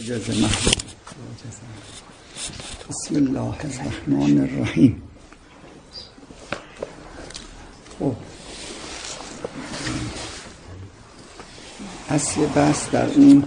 اجازه محبوب. بسم الله الرحمن الرحیم. اصل بحث در اون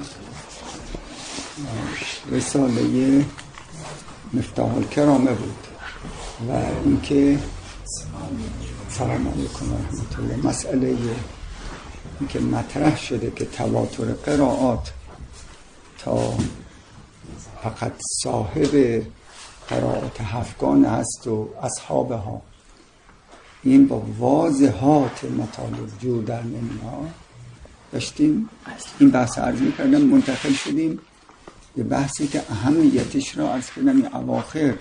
رساله مفتاح الکرامه بود و اینکه سلام علیکم و رحمت الله، مسئله اینکه مطرح شده که تواتر قرائات تا فقط صاحب قرائات هفتگان هست و اصحابها این با واضحات مطالب جور در نمیاد. داشتیم این بحث عرض میکردم، منتقل شدیم به بحثی که اهمیتش را عرض کردم این اواخر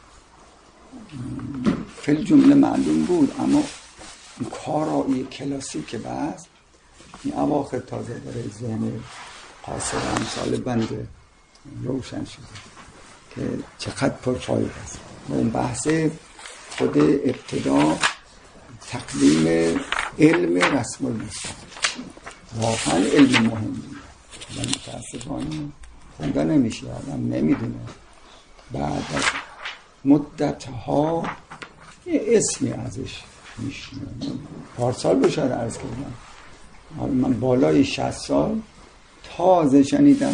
فل جمله معلوم بود، اما این کارایی کلاسیک بحث این اواخر تازه داره ذهن قاصر امثال بنده روشن شده که چقدر پرفایده است. و اون بحث خود ابتدا تقدیم علم رسم المصحف، واقعا علم مهمی و متاسفانه خونده نمیشه، آدم نمیدونه. بعد از مدتها یه اسمی ازش میشنه، پارسال بشاید عرض کردم، حالا من بالای 60 سال تازه شنیدم،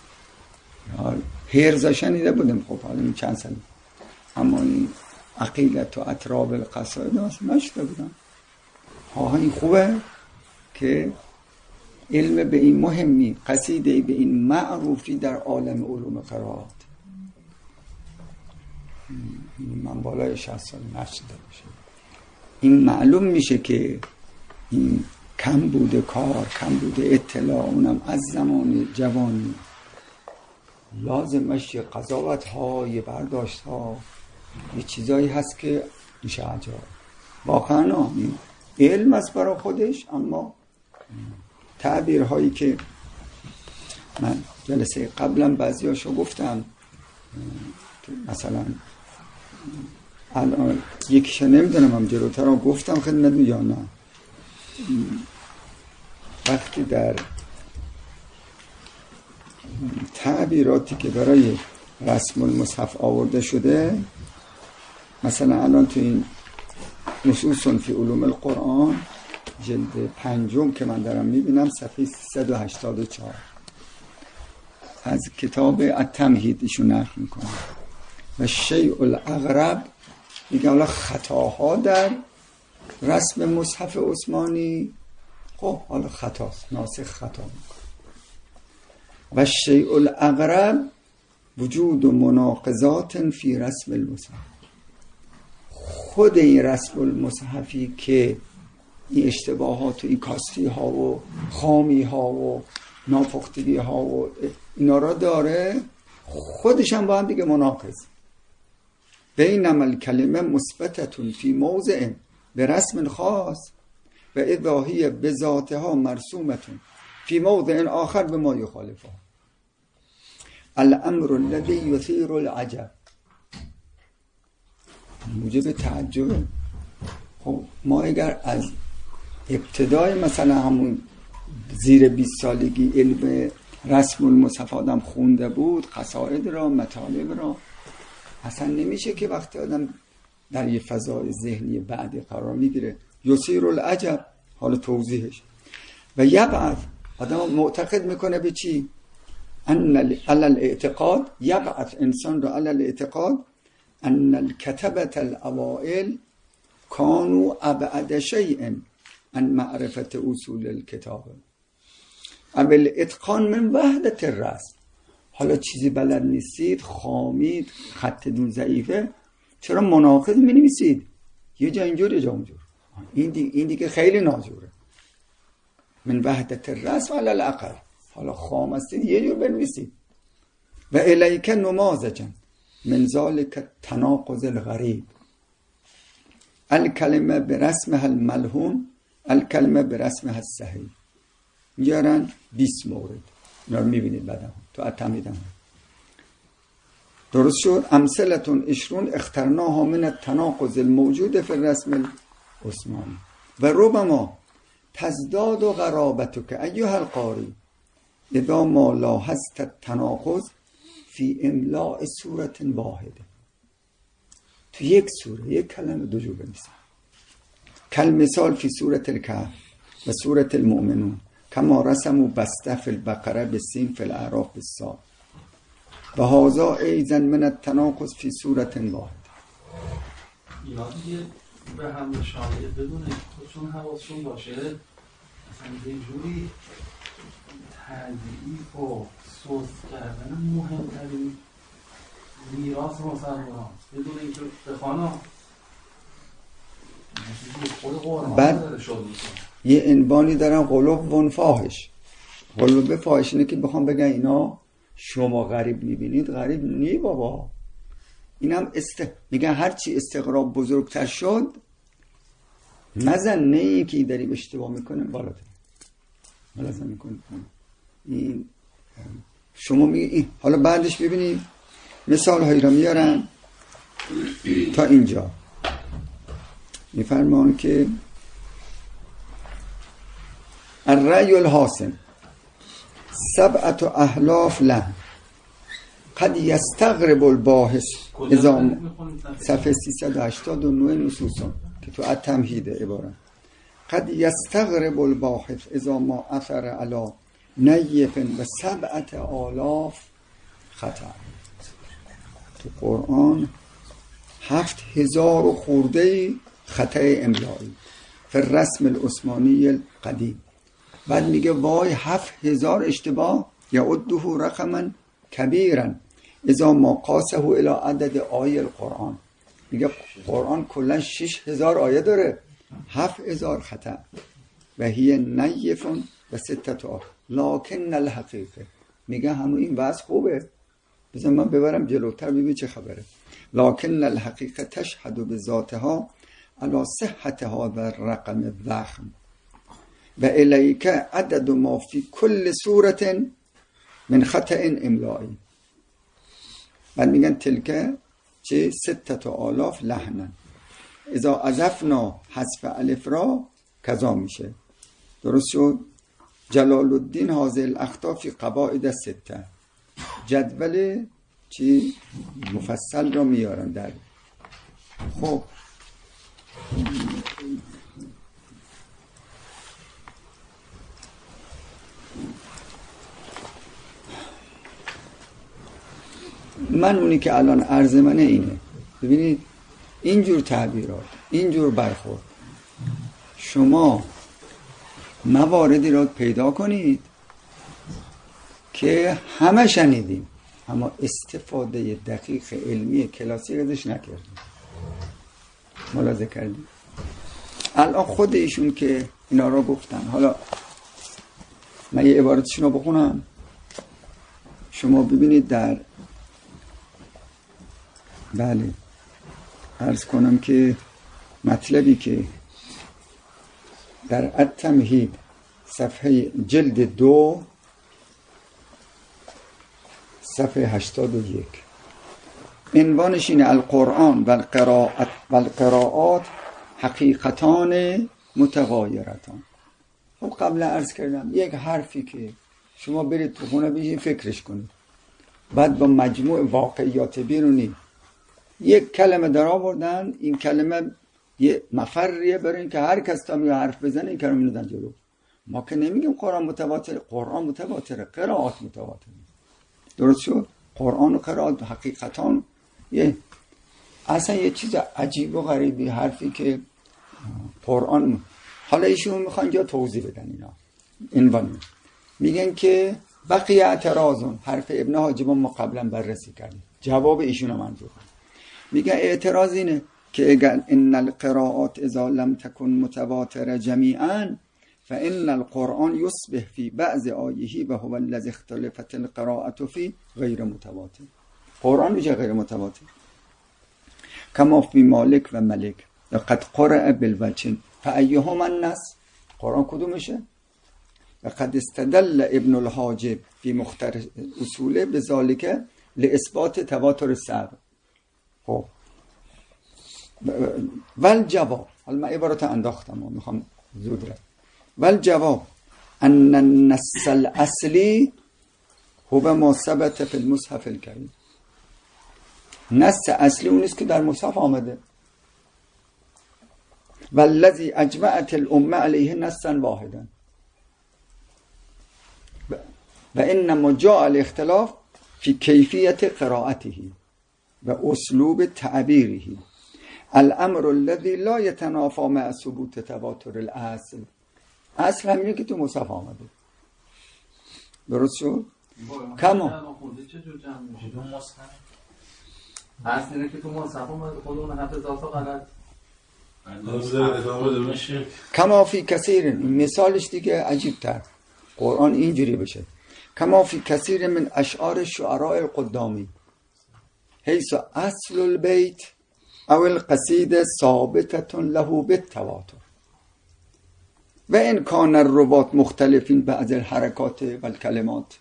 هرزا شنیده بودم، خب حالا این چند سال، اما این عقیدت و اطراب القصائد اصلا نشده بودم. این خوبه که علم به این مهمی، قصیده به این معروفی در عالم علوم قرائات من بالای 60 سال نشده باشه. این معلوم میشه که این کم بوده کار، کم بوده اطلاع، اونم از زمان جوانی، لازمش یه قضاوت ها، یه برداشت ها، یه چیزایی هست که میشه عجاب. واقعا علم است برای خودش، اما تعبیرهایی که من جلسه قبلا بعضیاشو گفتم، مثلا الان یکیش نمیدونم هم جلوتر رو گفتم خدمتتون یا نه، وقتی در تعبیراتی که برای رسم المصحف آورده شده، مثلا الان تو این نصوص فی علوم القرآن جلد 5 که من دارم میبینم صفحه 384 از کتاب التمهید ایشون نقل میکنه و شیء الاغرب میگه حالا خطاها در رسم مصحف عثمانی، خب حالا خطاست، ناسخ خطا میکنه. و شیء الاغرب وجود و مناقضات فی رسم المصحف، خود این رسم المصحفی که این اشتباهات و این کاستی ها و خامی ها و ناپختگی ها و اینا را داره، خودش هم با هم دیگه مناقض. بینما الکلمه مثبتتون فی موضع به رسم خاص و اضاحیه به ذاتها مرسومتون فی موضع آخر به ما یخالفه. الامر الذی یثیر العجب، موجب تعجب. خب ما اگر از ابتدای مثلا همون زیر 20 سالگی علم رسم المصحف آدم خونده بود، قصائد را، مطالب را، اصلا نمیشه که وقتی آدم در یه فضای ذهنی بعدی قرار میگیره یثیر العجب. حالا توضیحش و یبعث، آدم معتقد میکنه به چی؟ ان الاعتقاد، یبعث انسان را علی الاعتقاد ان الكتبة الاوائل كانوا ابعد شیء عن معرفت اصول الكتاب اول اتقان من وحدت الرسم. حالا چیزی بلد نیستید، خامید، خطتون ضعیفه، چرا مناقض می نویسید؟ یه جا اینجور یه جا اونجور، این دیگه خیلی ناجوره. من وحدت الرسم علی الاقل، حالا خام هستید یه جور بنویسید. و الیک نماذجا من ذلک تناقض الغریب، الکلمه برسمها الملحون، الکلمه برسمها الصحیح. میارن 20 مورد، اینا رو میبینید بعدا تو اتمیدم. درست شد. امثلتون 20 اخترناها من التناقض الموجود فی الرسم العثمانی و ربما تزداد و غرابتک ایها القاری اذا ما لاحظت التناقض فی املاء سورة واحده، تو یک سوره یک کلمه دو جور بنویسن. کل مثال فی سورة الکهف و سورة المؤمنون کما رسموا بسته فی البقره بالسین فی الاعراف بالصاد و هذا ایضا من التناقض فی سورة واحده. اینا دیگه به هم شامل بدونه خودشون حواسشون باشه مثلا یه جوری تضعیف و سوس کردن مهمترین میراث مسلمان بدون اینکه بخوانا خود قرآن بعد یه عنوانی دارن قلوب و فاحش. قلوب فاحش اینه که بخوام بگن اینا شما غریب میبینید، غریب نی بابا. اینم میگن هرچی استقراب بزرگتر شد مزنه ای که داریم اشتباه میکنه بالاتر ملازم میکنه. این شما میگه حالا بعدش ببینید مثال هایی را میارن تا اینجا میفرمان که الرأی الحاسم سبعت احلاف لحن قد یستغرب الباحث اذا صفحه 389 نصوصا که تو التمهید عبارت قد یستغرب الباحث اذا ما اثر علی نیف و 7,000 خطا. تو قرآن 7,000 خورده خطا املایی فی الرسم العثمانی القدیم. بعد میگه وای 7,000 اشتباه یعده رقما کبیرا اذا ما قاسه الى عدد آیه القرآن. میگه قرآن کلا 6,000 آیه داره، 7,000 خطا و هی نیف و 6 آیه لکن الحقیقه. میگه همون این وضع خوبه، بذار من ببرم جلوتر ببین چه خبره. لکن الحقیقه تشهد بذاتها علی صحتها و رقم الضخم و الیک عدد ما فی کل صورت من خطأ املایی. بعد میگن تلکه چه 6,000 لحنا اذا اضفنا حذف الف را کذا میشه. درست شد؟ جلال الدین حاضر الاخطاء فی قواعد 6 جدول چی مفصل را میارن در. خب من اونی که الان عرض منه اینه. ببینید اینجور تعبیرات، اینجور برخورد، شما مواردی را پیدا کنید که همه شنیدیم اما استفاده دقیق علمی کلاسیک ازش نکردیم. ملاحظه کردیم؟ الان خود ایشون که اینا را گفتن، حالا من یه عبارتشون رو بخونم شما ببینید. در بله عرض کنم که مطلبی که در التمهید صفحه جلد 2 صفحه 81 عنوانش اینه القرآن و القراءات حقیقتان متغایرتان. خب قبل عرض کردم یک حرفی که شما برید تو خونه بشین فکرش کنید، بعد با مجموع واقعیات بیرونی یک کلمه در آوردن، این کلمه یه مفریه برای این که هر کس تا می حرف بزنه این کلمه میدن جلو. ما که نمیگیم قرآن متواتر، قرآن متواتره، قرائات متواتره. درست شد؟ قرآن و قرائات حقیقتان اصلا یه چیز عجیب و غریبی حرفی که قرآن. حالا ایشون میخوان جا توضیح بدن اینا عنوان میگن که بقیه اعتراضون حرف ابن حاجب ما قبلا بررسی کردیم، جواب ایشون رو منظور میگن اعتراض اینه که اگر ان القراءات اذا لم تكن متواتره جمیعا فان القرآن یصبح فی بعض آیه و هو الذی اختلفت القراءة فی غیر متواتر. قرآن میشه غیر متواتر کما فی مالک و ملک قد قرأ بالوجه فایهما النص. قرآن کدومشه؟ و قد استدل ابن الحاجب فی مختار اصوله بذالک لاثبات تواتر السبع. خب ول جواب، حالا من عبارت انداختم و میخوام زود رد. ول جواب ان النص الاصلی هو ما ثبت فی المصحف الکریم. نص اصلی اون است که در مصحف آمده. والذی اجمعت الامه علیه نصا واحدا و انما جاء الاختلاف فی کیفیت قراءته و اسلوب تعبیره الامر الذي لا يتنافى مع ثبوت تواتر الاصل. اصل همینه که تو مصحف آمده. درست شد؟ کما چجور جمع میشه؟ دو مصحف اصل اینه که تو مصحف اومده، خود اون حفظاتو غلط کما فی کثیر. مثالش دیگه عجیب تر قرآن اینجوری بشه. کما فی کثیر من اشعار شعراء القدامی حیث اصل البیت او القصیده ثابتة له بالتواتر و ان کان الروات مختلفین بعض الحرکات و الکلمات.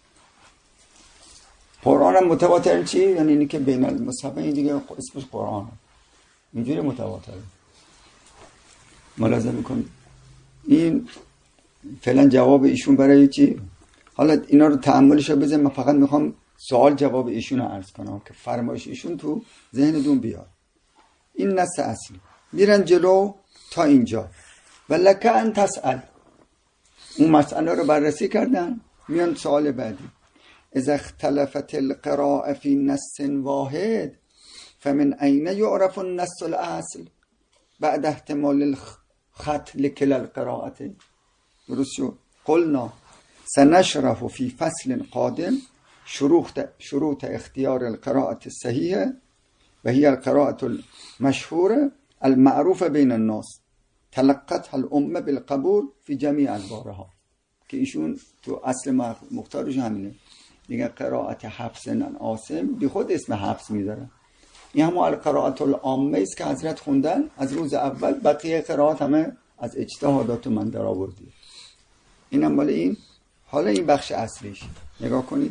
قرآن هم متواتر چی؟ یعنی اینی که بین المصحف این دیگه اسمش قرآن اینجوری متواتره. ملاحظه میکنید این فعلا جواب ایشون برای چی؟ حالا اینا رو تأملش رو بزن. من فقط میخوام سوال جواب ایشون رو عرض کنم که فرمایش ایشون تو ذهنتون بیاد. این نص اصلی میرن جلو تا اینجا و لک ان تسأل. اون مسئله رو بررسی کردن. میان سوال بعدی. اذا اختلفت القراءه فی نص واحد فمن این یعرف النص الاصل بعد احتمال الخط لكلا القراءه. درست شد؟ قلنا سنشرح في فصل قادم شروط اختیار القراءة الصحيحة وهي القراءة المشهورة المعروفة بين الناس تلقتها الأمة بالقبول في جميع أدوارها. که ایشون تو اصل مختارش همینه. میگه قراءت حفص عاصم بی خود اسم حفص میذارن. این همه القراءة العامه است که حضرت خوندن از روز اول. بقیه قراءات همه از اجتهادات من در آوردی. اینم مال این. حالا این بخش اصلیش نگاه کنید.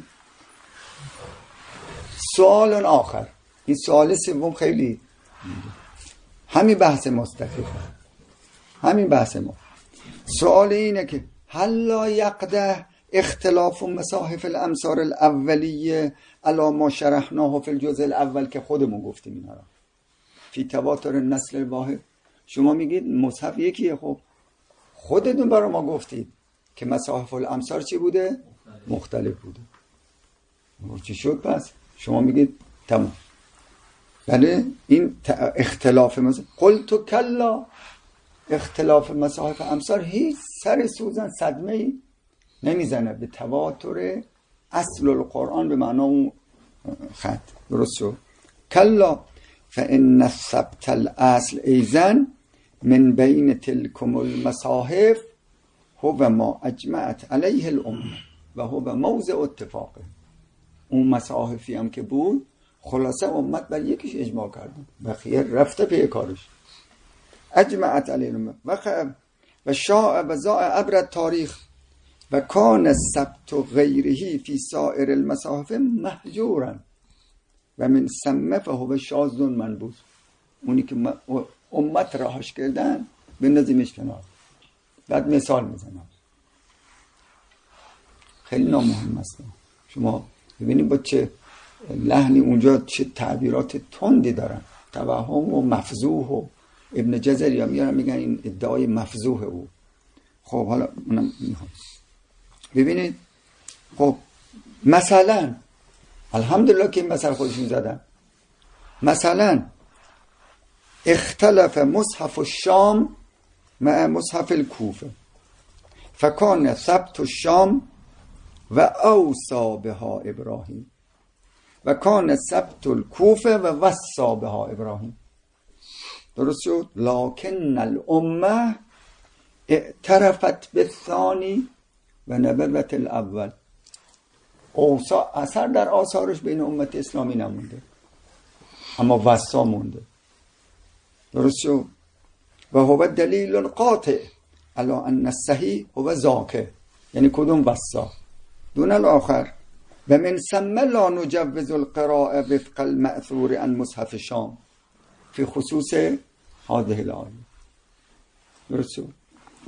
سوال آخر. این سوال سوم خیلی همین بحث مستقیم. همین بحث ما. سوال اینه که هل لا یقده اختلاف مصاحف الامصار الاولیه علی ما شرحناه فی الجزء الاول که خودمون گفتیم اینا را فی تواتر النسل الواحد. شما میگید مصحف یکیه. خب خودتون برای ما گفتید که مصاحف الامصار چی بوده؟ مختلف بوده. چی شد پس؟ شما میگید تمام. بله این اختلاف مصاحف. قلت کلا. اختلاف مصاحف امصار هیچ سر سوزن صدمه ای نمیزنه به تواتر اصل القرآن به معنا اون خط. درست شد؟ کلا فان ثبت الاصل ایزن من بین تلکم المصاحف هو ما اجمعت علیه الامه و هو موضع اتفاقه. اون مصاحفی هم که بود خلاصه امت بر یکیش اجماع کردن. بقیه رفته پی کارش. اجمعت علیه الامه و شاء و زاء عبر التاریخ و کان ثبت غیره فی سائر المصاحف محجورا و من ثم فهو شاذ منبوذ. اونی که امت راهش کردن بندازیمش کنار. بعد مثال میزنم خیلی نامهم است. شما ببینید با چه لحنی اونجا چه تعبیرات تندی دارن. توهم و مفضوح و ابن جزری هم میارن میگن این ادعای مفضوح او. خب حالا اونم ببینید. خب مثلا الحمدلله که این مثال خودشون زدن. مثلا اختلف مصحف الشام مع مصحف الكوفه فکان ثبت الشام و اوصى بها ابراهیم و کان ثبت الكوفه و وصى بها ابراهیم. درست شد؟ لکن الامه اعترفت بالثانی و نبذت الاول. اوصا اثر در آثارش بین امت اسلامی نمونده اما وصا مونده. درست شد؟ و هو دلیل قاطع علی ان الصحیح هو ذاک. یعنی کدوم وصا دون الاخر. و من ثم لا نجوز القراءه وفق المأثور عن مصحف شام فی خصوص هذه الآیه. درست شد؟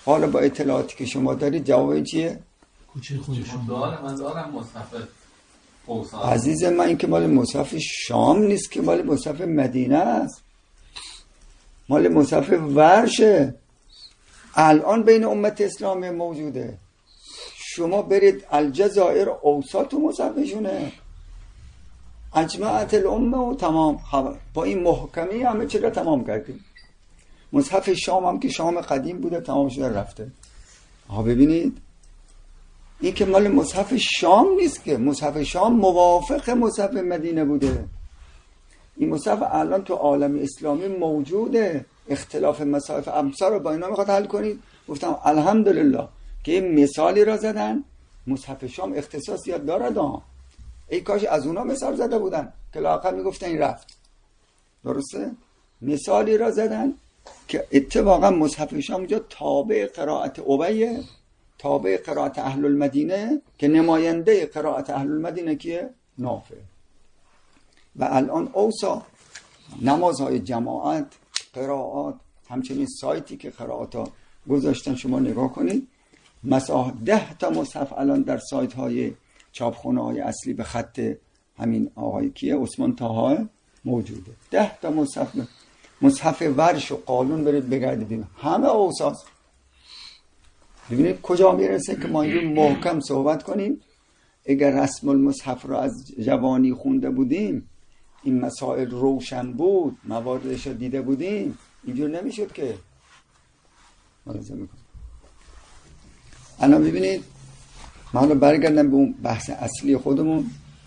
حالا با اطلاعاتی که شما دارید جواب چیه؟ کوچه خودشون من دارم مصحف اوسان. عزیز من این که مال مصحف شام نیست که، مال مصحف مدینه است، مال مصحف ورشه، الان بین امت اسلامی موجوده. شما برید الجزایر اوساط و مصحفشونه، اجمعت الامه و تمام خبر. با این محکمی همه چی را تمام کردیم. مصحف شام هم که شام قدیم بوده تمام شده رفته. ببینید این که مال مصحف شام نیست که، مصحف شام موافق مصحف مدینه بوده. این مصحف الان تو عالم اسلامی موجوده. اختلاف مصاحف امثال رو با اینا میخواد حل کنید. گفتم الحمدلله که این مثالی را زدن. مصحف شام اختصاصیات دارد ای کاش از اونا مثال زده بودن که لااقل میگفتن این رفت. درسته؟ مثالی را زدن که اتفاقا مصحف شام اونجا تابع قرائت ابیه، تابع قرائت اهل المدینه، که نماینده قرائت اهل المدینه کیه؟ نافع. و الان اوسا نمازهای جماعت، قرائات، همچنین سایتی که قرائات ها گذاشتن شما نگاه کنید، مثلا 10 تا مصحف الان در سایت های چاپخونه های اصلی به خط همین آقای کیه؟ عثمان طاها موجوده. 10 تا مصحف ورش و قالون برید بگردید همه اوساس. ببینید کجا میرسه که ما اینجور محکم صحبت کنیم. اگر رسم المصحف رو از جوانی خونده بودیم، این مسائل روشن بود، مواردش رو دیده بودیم، اینجور نمیشد که ملاحظه میکنم. الان ببینید ما حالا برگردم به اون بحث اصلی خودمون.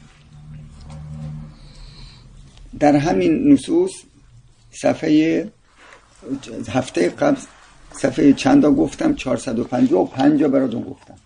در همین نصوص صفحه هفته قبل صفحه چندا گفتم؟ 455 براتون گفتم.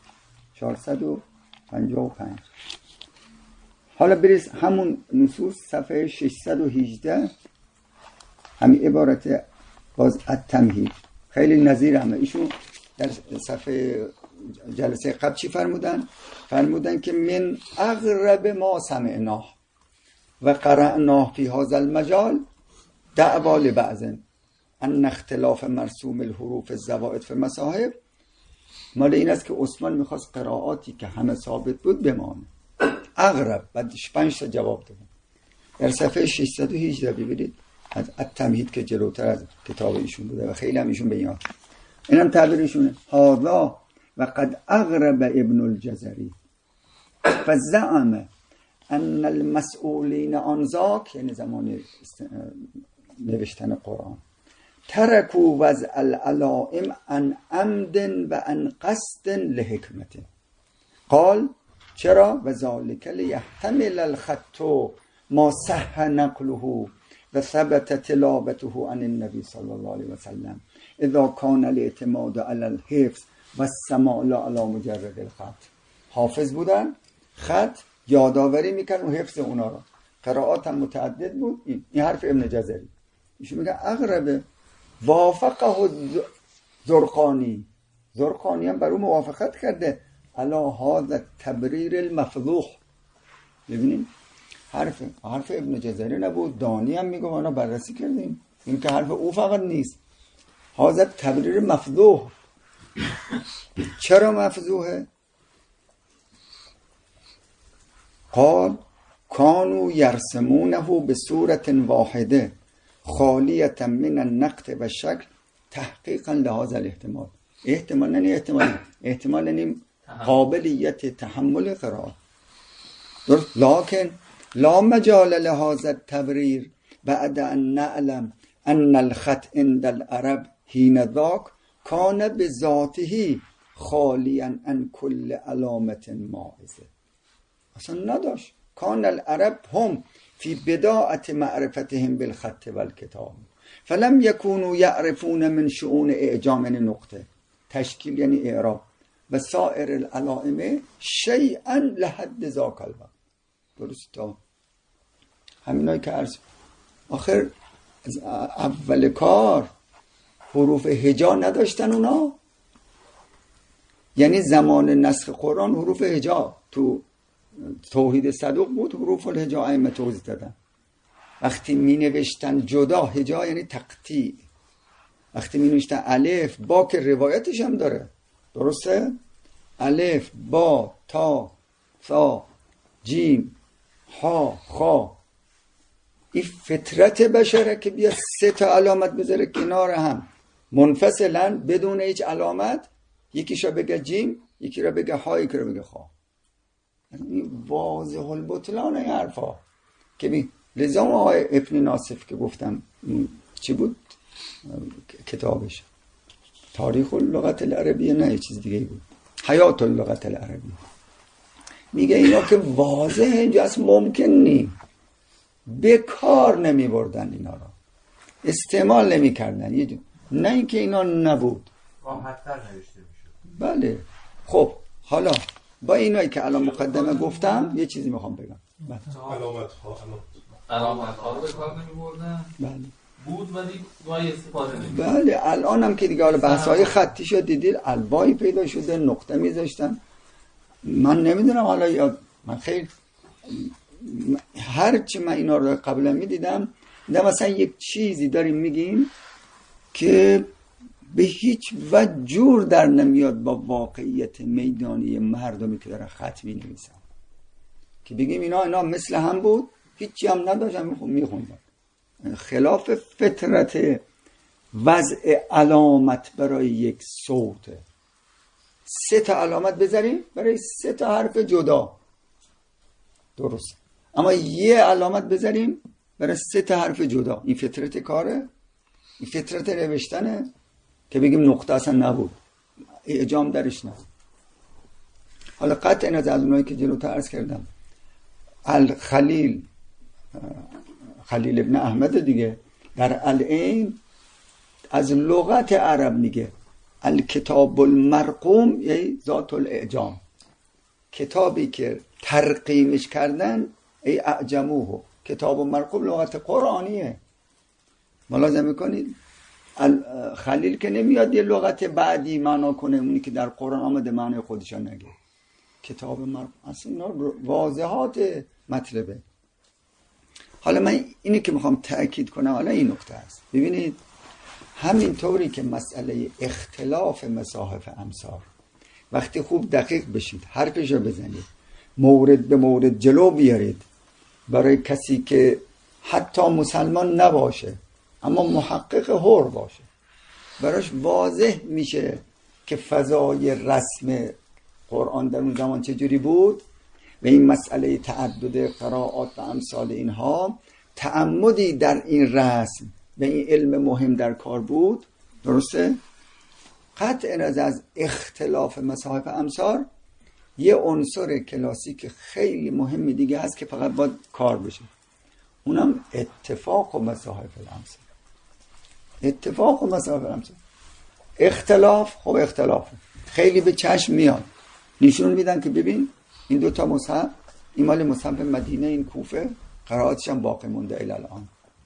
455. حالا برید همون نصوص صفحه 618 همین عبارت باز التمهید خیلی نظیر همه. ایشون در صفحه جلسه قبل چی فرمودن؟ فرمودن که من اغرب ما سمعناه و قرأناه فی هذا المجال دعوا لبعض ان اختلاف مرسوم الحروف الزوائد فی المصاحف. مال این است که عثمان میخواست قرائاتی که همه ثابت بود بمانه. اغرب. بعدش 5 تا جواب دادن. در صفحه 618 ببینید از التمهید که جلوتر از کتاب ایشون بوده و خیلی هم ایشون به یاد. اینم تعبیرشونه. هذا و قد اغرب ابن الجزری فزعم ان المسئولین عن ذاک، یعنی زمان نوشتن قرآن، ترکوا وضع العلائم عن عمد و عن قصد لحکمت. قال چرا؟ و ذالک لیحتمل الخط ما صح نقله و ثبت تلاوته عن النبی صلی الله علیه وسلم اذا کان الاعتماد علی الحفظ و السماع لا علی مجرد الخط. حافظ بودن، خط یادآوری میکردن و حفظ اونا را. قرائات هم متعدد بود. این حرف ابن جزری. ایشون میگه اغرب. وافقه زرقانی. زرقانی هم بر اون موافقت کرده علی هذا تبریر المفضوح. ببینید حرف ابن جزری نبود، دانی هم میگه ما بررسی کردیم، این که حرف او فقط نیست. هذا تبریر مفضوح. چرا مفضوحه؟ قال کانوا یرسمونه به صورت واحده خالیه من النقد و شکل تحقیقا لهذا الاحتمال. احتمال نه احتمال، احتمال یعنی قابلیت تحمل قرار. درست. لكن لا مجال لهذا التبرير بعد ان نعلم ان الخط عند العرب حين ذاك كان بذاته خاليا عن كل علامه مائزه. اصلا نداشت. كان العرب هم في بداية معرفتهم بالخط والكتاب فلم يكونوا يعرفون من شؤون اعجام نقطه تشکیل یعنی اعراب و سائر العلائم شیئا لحد ذاک الوقت. درسته؟ همینایی که عرض آخر از اول کار حروف هجا نداشتن اونا. یعنی زمان نسخ قرآن حروف هجا تو توحید صدوق بود، حروف الهجا ائمه توضیح دادن. وقتی می نوشتن جدا، هجا یعنی تقطیع، وقتی می نوشتن الف با که روایتش هم داره، درسته؟ الف با تا ثا جیم ها خا، این فطرت بشره که بیا 3 تا علامت بذاره کنار هم منفصلا بدون هیچ علامت، یکیشو بگه جیم، یکی رو بگه ها، یکی رو بگه خا. این واضح البطلان این حرفا که لذا آقای ابن ناصف که گفتم چی بود کتابش، تاریخ اللغت العربیه، نه یه چیز دیگه بود، حیات اللغت العربیه، میگه اینا که واضح اینجا اصلا ممکن نی، به کار نمی بردن اینا را، استعمال نمی کردن، نه اینکه اینا نبود، راحت‌تر نوشته میشد. بله. خب حالا با اینایی که الان مقدمه گفتم یه چیزی میخوام بگم. علامت ها رو به کار نمی بردن. بله بود ولی وای استفاده نمی. بله الان هم که دیگه حالا بحث‌های خطی شد دیدید، الوایی پیدا شده، نقطه میذاشتن. من نمیدونم حالا یا من خیلی هرچی من اینا رو قبلا میدیدم مثلا یک چیزی داریم میگیم که به هیچ وجه جور در نمیاد با واقعیت میدانی مردمی که دارن خط می‌نویسن، که بگیم اینا مثل هم بود، هیچی هم نداشتن میخوندن. خلاف فطرت وضع علامت برای یک صوت. 3 تا علامت بذاریم برای 3 تا حرف جدا، درست، اما یه علامت بذاریم برای 3 تا حرف جدا. این فطرت کاره، این فطرت نوشتنه که بگیم نقطه اصلا نبود، اعجام درش نبود. حالا قطع نظر از اونایی که جلوتر عرض کردم، خلیل ابن احمد دیگه در العین از لغت عرب میگه الکتاب المرقوم یعنی ذات الاعجام، کتابی که ترقیمش کردن ای اعجموه، کتاب مرقوم لغت قرآنیه. ملاحظه میکنید خلیل که نمیاد یه لغت بعدی معنا کنه، اونی که در قرآن آمده معنی خودشان نگه. کتاب مرقوم اصلا اینا واضحات مطلبه. حالا من اینی که میخوام تأکید کنم حالا این نکته است. ببینید همین طوری که مسئله اختلاف مصاحف امصار وقتی خوب دقیق بشید، حرفشو بزنید، مورد به مورد جلو بیارید، برای کسی که حتی مسلمان نباشه اما محقق حر باشه، براش واضح میشه که فضای رسم قرآن در اون زمان چجوری بود و این مسئله تعدد قرائات و امثال اینها تعمدی در این رسم و این علم مهم در کار بود. درسته؟ قطع نظر از اختلاف مصاحف امصار یه عنصر کلاسیک خیلی مهم دیگه هست که فقط باید کار بشه، اونم اتفاق و مصاحف الامصار. اتفاق و مصاحف الامصار. اختلاف خب اختلافه، خیلی به چشم میاد، نشون میدن که ببین این 2 تا مصحف، این مال مصحف مدینه، این کوفه، قرائاتش هم باقی مونده الی الان.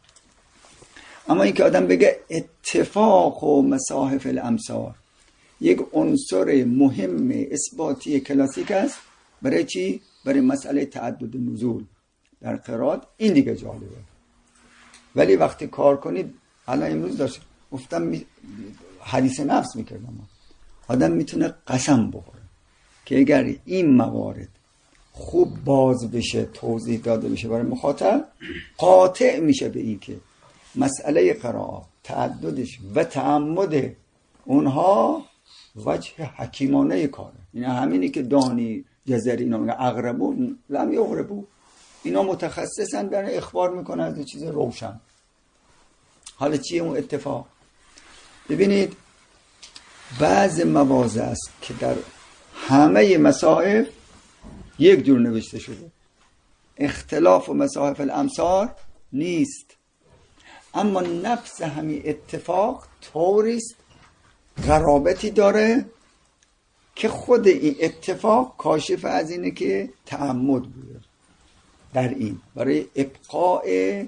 اما این که آدم بگه اتفاق و مصاحف الامصار یک عنصر مهم اثباتی کلاسیک است، برای چی؟ برای مسئله تعدد نزول در قرائات، این دیگه جالبه. ولی وقتی کار کنید، الان امروز داشت گفتم حدیث نفس میکردم، آدم میتونه قسم بخوره که اگر این موارد خوب باز بشه، توضیح داده بشه برای مخاطب، قاطع میشه به این که مسئله قرائات تعددش و تعمد اونها وجه حکیمانه کاره. این همینی که دانی جزری اینا میگه اغربو لم یغربو، اینا متخصصن در اخبار میکنن از چیز روشن. حالا چیه اون اتفاق؟ ببینید بعض مواضع است که در همه مصاحف یک جور نوشته شده، اختلاف و مصاحف الامصار نیست، اما نفس همین اتفاق طوریست، غرابتی داره که خود این اتفاق کاشف از اینه که تعمد بوده در این، برای ابقاء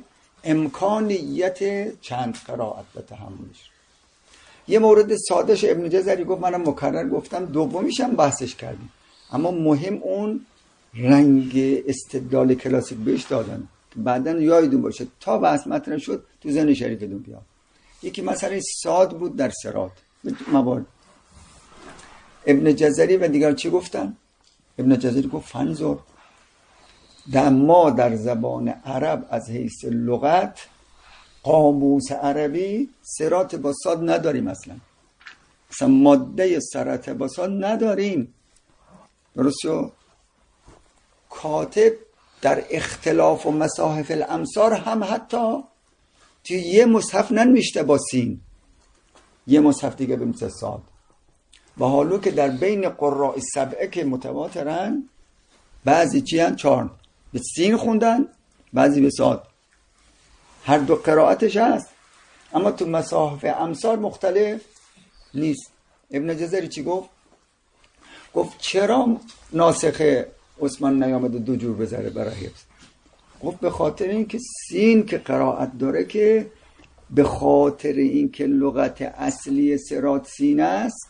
امکانیت چند قرائت و تحملش. یه مورد سادهش ابن جزری گفت، منم مکرر گفتم، دومیشم بحثش کردیم، اما مهم اون رنگ استدلال کلاسیک بهش دادن که بعدن یادتون باشه تا بحث مطرح شد تو ذهن شریفتون بیاد. یکی مسئله صاد بود در صراط موارد. ابن جزری و دیگر چی گفتن؟ ابن جزری گفت فنظر ما در زبان عرب از حیث لغت قاموس عربی صراط با صاد نداریم، اصلا ماده صراط با صاد نداریم. درسته؟ کاتب در اختلاف و مصاحف الامصار هم حتی توی یه مصحف ننوشته با سین، یه مصحف دیگه به مثل صاد. و حالو که در بین قراء سبعه که متواترن، بعضی چی هن؟ 4 به سین خوندن، بعضی به صاد. هر دو قرائتش هست، اما تو مصاحف امصار مختلف نیست. ابن جزری چی گفت؟ گفت چرا ناسخ عثمان نیامده 2 جور بذاره برای حفظ؟ گفت به خاطر اینکه سین که قرائت داره، که به خاطر اینکه لغت اصلی صراط سین است،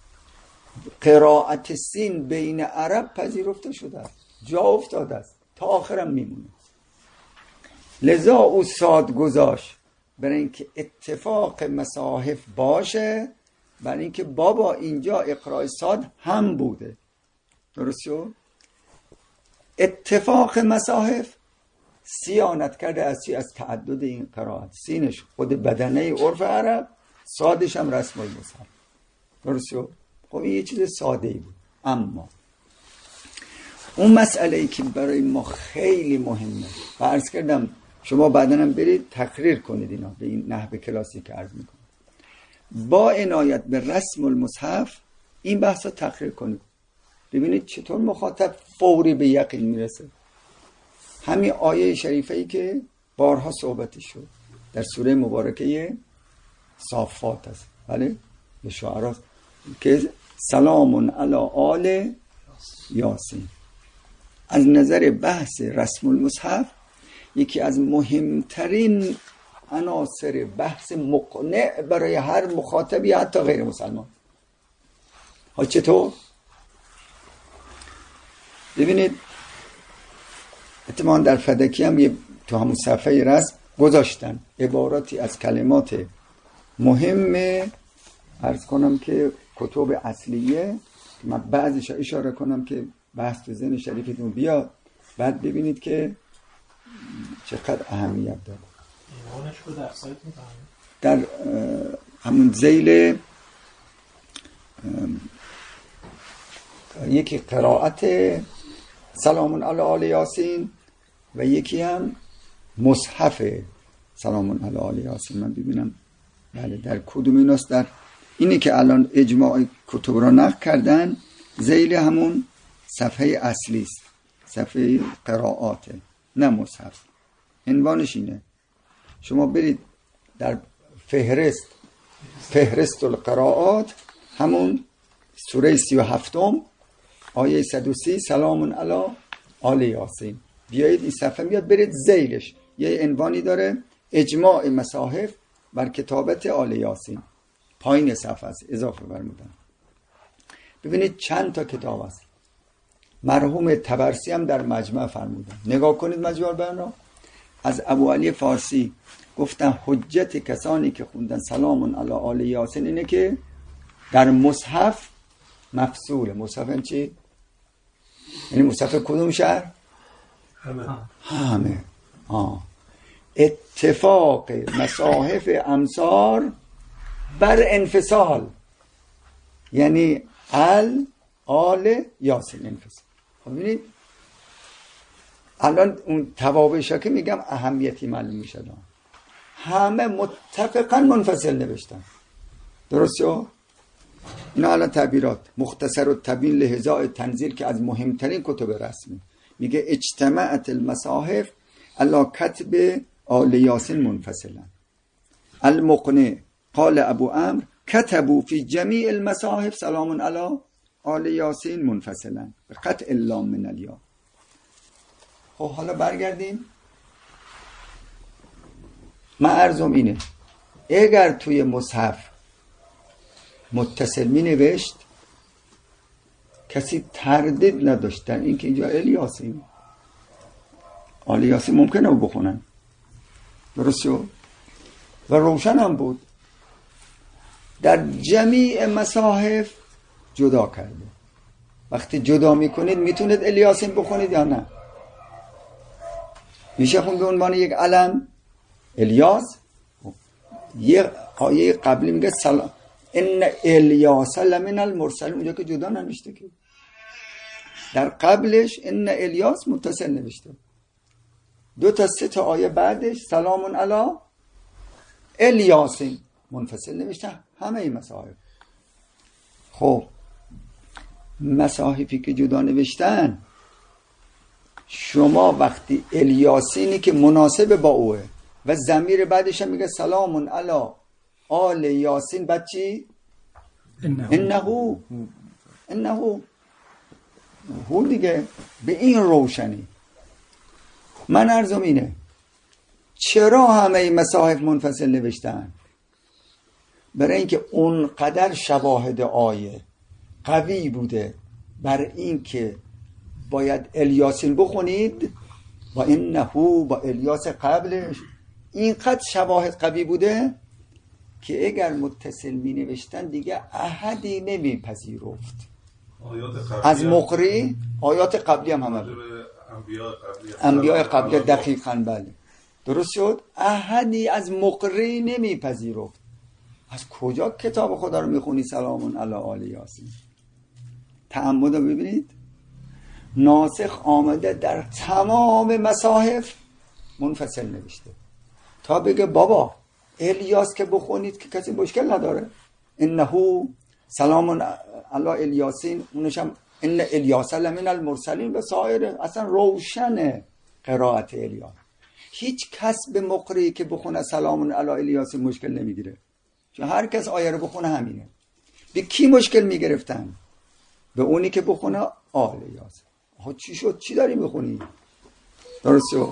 قرائت سین بین عرب پذیرفته شده است، جا افتاده است، تا آخرم میمونه. لذا او صاد گذاشت برای اینکه اتفاق مصاحف باشه، برای اینکه بابا اینجا اقراء صاد هم بوده. درست شد؟ اتفاق مصاحف صیانت کرده از چی؟ از تعدد این قرائت. سینش خود بدنه عرف عرب، صادش هم رسم المصحف. درست شد؟ خب این یه چیز ساده ای بود. اما اون مسئله ای که برای ما خیلی مهمه و عرض کردم شما بعداً هم برید تقریر کنید اینا به این نحو کلاسی که عرض میکنم، با عنایت به رسم المصحف این بحثا تقریر کنید، ببینید چطور مخاطب فوری به یقین میرسه. همین آیه شریفه ای که بارها صحبتش شد در سوره مبارکه صافات است، بله، به شعراء که سلام علی آل یاسین. از نظر بحث رسم المصحف یکی از مهمترین عناصر بحث مقنع برای هر مخاطبی، حتی غیر مسلمان. ها چطور؟ ببینید اتمام در فدکی هم تو همون صفحه رسم گذاشتن عباراتی از کلمات مهمه، عرض کنم که کتب اصلیه، من بعضیش اشاره کنم که بحث تو ذهن شریفتون بیاد، بعد ببینید که چقدر اهمیت داره. ایمانش رو در سایت می‌کنم، در همون ذیل یکی قرائت سلام علی آل یاسین و یکی هم مصحف سلام علی آل یاسین. من ببینم بله در کدوم ایناست. در اینی که الان اجماع کتب را نقل کردن ذیل همون صفحه اصلی است، صفحه قرائاته، نه مصحف. عنوانش اینه، شما برید در فهرست القرائات، همون سوره 37 آیه 130 سلام علی آل یاسین، بیایید این صفحه میاد، برید ذیلش یه عنوانی داره اجماع مصاحف بر کتابت آل یاسین، پایین صفحه است، اضافه فرمودن. ببینید چند تا کتاب است. مرحوم طبرسی هم در مجمع فرمودن، نگاه کنید مجموع البیان را. از ابو علی فارسی گفتن حجت کسانی که خوندن سلام علی آل یاسین اینه که در مصحف مفصول. مصحف هم چی؟ یعنی مصحف کدوم شهر؟ همه. اتفاق مصاحف امصار بر انفصال، یعنی آل یاسین انفصال. ببینید الان اون توابعش که میگم اهمیتی معلوم میشه، همه متفقا منفصل نوشتن. درست شد؟ اینا الان تعبیرات مختصر و تبیین لهزاء تنزیل که از مهمترین کتب رسمی، میگه اجتماعت المصاحف علی کتب آل یاسین منفصلا. المقنع قال ابو عمرو كتبوا في جميع المصاحف سلام علی آل یاسین منفصلا به قطع اللام من الیا. خب حالا برگردیم، من عرضم اینه اگر توی مصحف متصل می نوشت کسی تردید نداشت در این که اینجا آل یاسین ممکنه رو بخونن. درست شد؟ و روشن هم بود در جمیع مصاحف جدا کرده. وقتی جدا میکنید میتونید الیاسین بخونید یا نه؟ میشه خون به عنوان یک علم الیاس. یه آیه قبلی میگه سلام ان الیاس لمن المرسلین، اونجا که جدا ننوشته که. در قبلش ان الیاس متصل نوشته. 2 تا 3 تا آیه بعدش سلام علی الیاسین منفصل نوشته. همه این مصاحف. خب مصاحفی که جدا نوشتن، شما وقتی الیاسینی که مناسب با اوه و ضمیر بعدش هم میگه سلام علی آل یاسین، بعد چی؟ انه هو دیگه. به این روشنی من عرضم اینه چرا همه این مصاحف منفصل نوشتن؟ برای اینکه اونقدر شواهد آیه قوی بوده بر این که باید الیاسین بخونید و انه با الیاس قبلش، اینقدر شواهد قوی بوده که اگر متصل می نوشتن دیگه احدی نمی پذیرفت. از مقری آیات قبلی هم همه بود، انبیاء قبلی دقیقاً بله درست شد. احدی از مقری نمی پذیرفت. از کجا کتاب خدا رو میخونی سلام علی آل یاسین؟ تعمد رو ببینید، ناسخ آمده در تمام مصاحف منفصل نوشته تا بگه بابا الیاس که بخونید که کسی مشکل نداره. انه سلام علی الیاسین، اونشم ان الیاس لمن المرسلین و سایر. اصلا روشنه قرائت الیاس. هیچ کس به مقری که بخونه سلام علی الیاسین مشکل نمیگیره، چون هر کس آیه رو بخونه همینه. به کی مشکل میگرفتن؟ به اونی که بخونه آل یاسین. چی شد؟ چی داری میخونی؟ درسته؟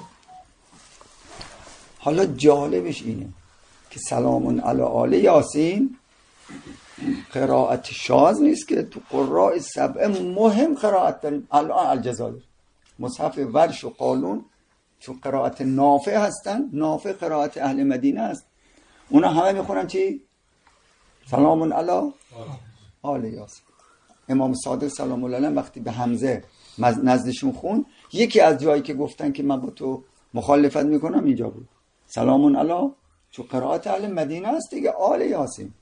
حالا جالبش اینه که سلام علی آل یاسین قرائت شاذ نیست که تو قراء 7 مهم قرائت داریم. الان الجزایر مصحف ورش و قالون چون قرائت نافع هستن، نافع قرائت اهل مدینه است، اونا همه میخونن چی؟ سلام علی آل یاسین. امام صادق سلام الله علیه وقتی به حمزه نزدشون خون، یکی از جایی که گفتن که من با تو مخالفت میکنم اینجا بود، سلام علی، چون قرائت اهل مدینه است دیگه، آل یاسین.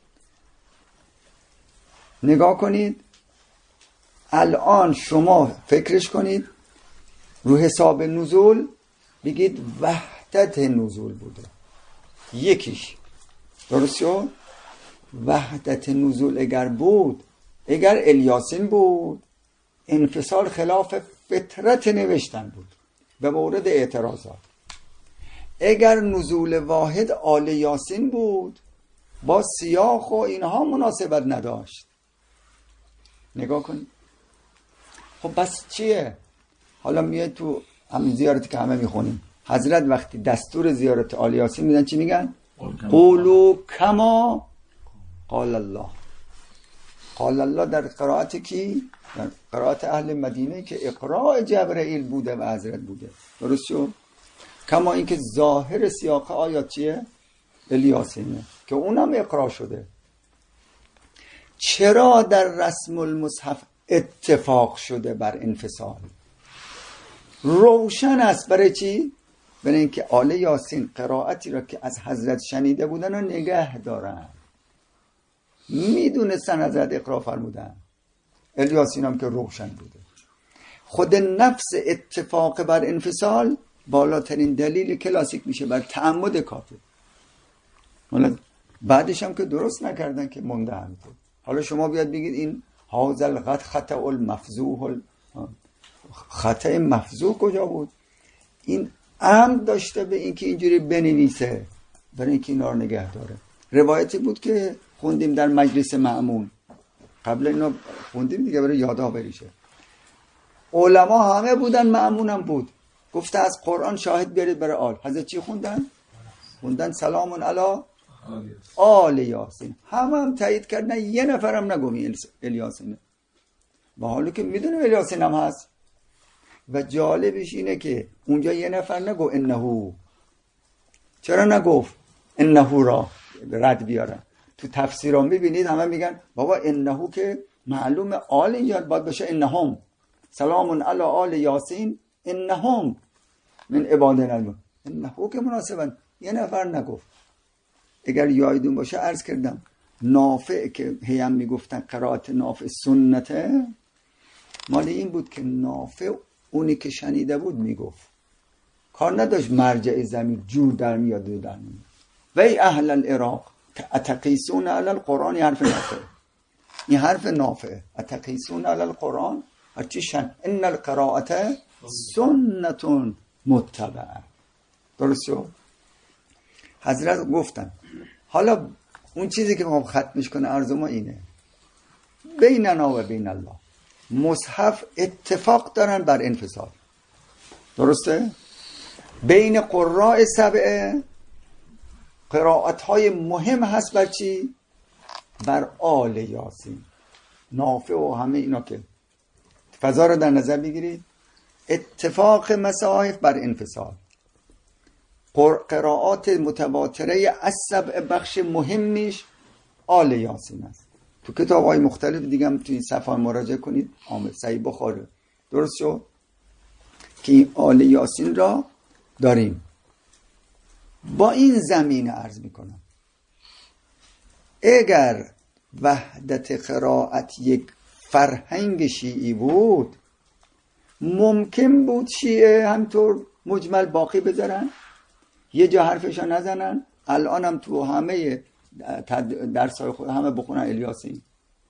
نگاه کنید الان شما فکرش کنید رو حساب نزول بگید وحدت نزول بوده یکیش، درست شد؟ وحدت نزول اگر بود، اگر الیاسین بود، انفصال خلاف فطرت نوشتن بود به مورد اعتراضات. اگر نزول واحد آل یاسین بود با سیاق و اینها مناسبت نداشت. نگاه کنید. خب بس چیه؟ حالا میاد تو همین زیارتی که همه میخونیم، حضرت وقتی دستور زیارت آل یاسین میدن چی میگن؟ قولوا کما قال الله. قال الله در قرائت کی؟ در قرائت اهل مدینه که اقراء جبرائیل بوده و حضرت بوده، درست شد؟ کما اینکه ظاهر سیاق آیات چیه؟ الیاسینه که اونم اقراء شده. چرا در رسم المصحف اتفاق شده بر انفصال؟ روشن است. برای چی؟ برای اینکه آل یاسین قرائتی را که از حضرت شنیده بودن و نگه دارن، میدونستن حضرت اقرا فرمودن. الیاسین هم که روشن بوده. خود نفس اتفاق بر انفصال بالاترین دلیل کلاسیک میشه بر تعمد کافر. بعدش هم که درست نکردن که مونده همینطور. حالا شما بیاد بگید این هازل قد خطأ المفضوح، خطأ مفضوح کجا بود؟ این عمد داشته به اینکه اینجوری بنویسه برای اینکه اینا رو نگه داره. روایتی بود که خوندیم در مجلس مأمون، قبل اینا خوندیم دیگه برای یادآوری شه. علما همه بودن، مأمون هم بود، گفته از قرآن شاهد بیارید برای آل. حضرت چی خوندن؟ خوندن سلام علی آل یاسین. هم تایید کردن، یه نفرم نگومی الیاسینه، با حالی که میدونیم الیاسین هم هست. و جالبش اینه که اونجا یه نفر نگو انهو. چرا نگفت انهو را رد بیارن؟ تو تفسیرها میبینید همه میگن بابا انهو که معلوم آل اینجا باید باشه انهم، سلام علی آل یاسین انهم من عبادنا. انهو که مناسبا یه نفر نگفت. اگر یادتون باشه عرض کردم نافع که هیم میگفتن قرائت نافع سنته، مال این بود که نافع اونی که شنیده بود میگفت، کار نداشت مرجع زمین جور در میاد دو در میاد. وی اهل العراق اتقیسون علی القرآن، حرف نافع، این حرف نافع، اتقیسون علی القرآن هرچی ان القراءت سنت متبعه. درست شد؟ حضرت گفتن حالا اون چیزی که ما ختمش کنه عرض ما اینه، بیننا و بین الله مصحف اتفاق دارن بر انفصال. درسته؟ بین قراء سبعه قرائت های مهم هست بر چی؟ بر آل یاسین. نافع و همه اینا که فضا رو در نظر بگیرید، اتفاق مصاحف بر انفصال. قرائات متواتره از سبع بخش مهمیش آل یاسین است. تو کتاب های مختلف دیگه هم تو این صفحه مراجعه کنید، آمد صحیح بخاری. درست شد که این آل یاسین را داریم. با این زمینه عرض میکنم اگر وحدت قرائت یک فرهنگ شیعی بود، ممکن بود شیعه همطور مجمل باقی بذارن، یه جا حرفشان نزنن. الان هم تو همه درسای خود همه بخونن الیاسین.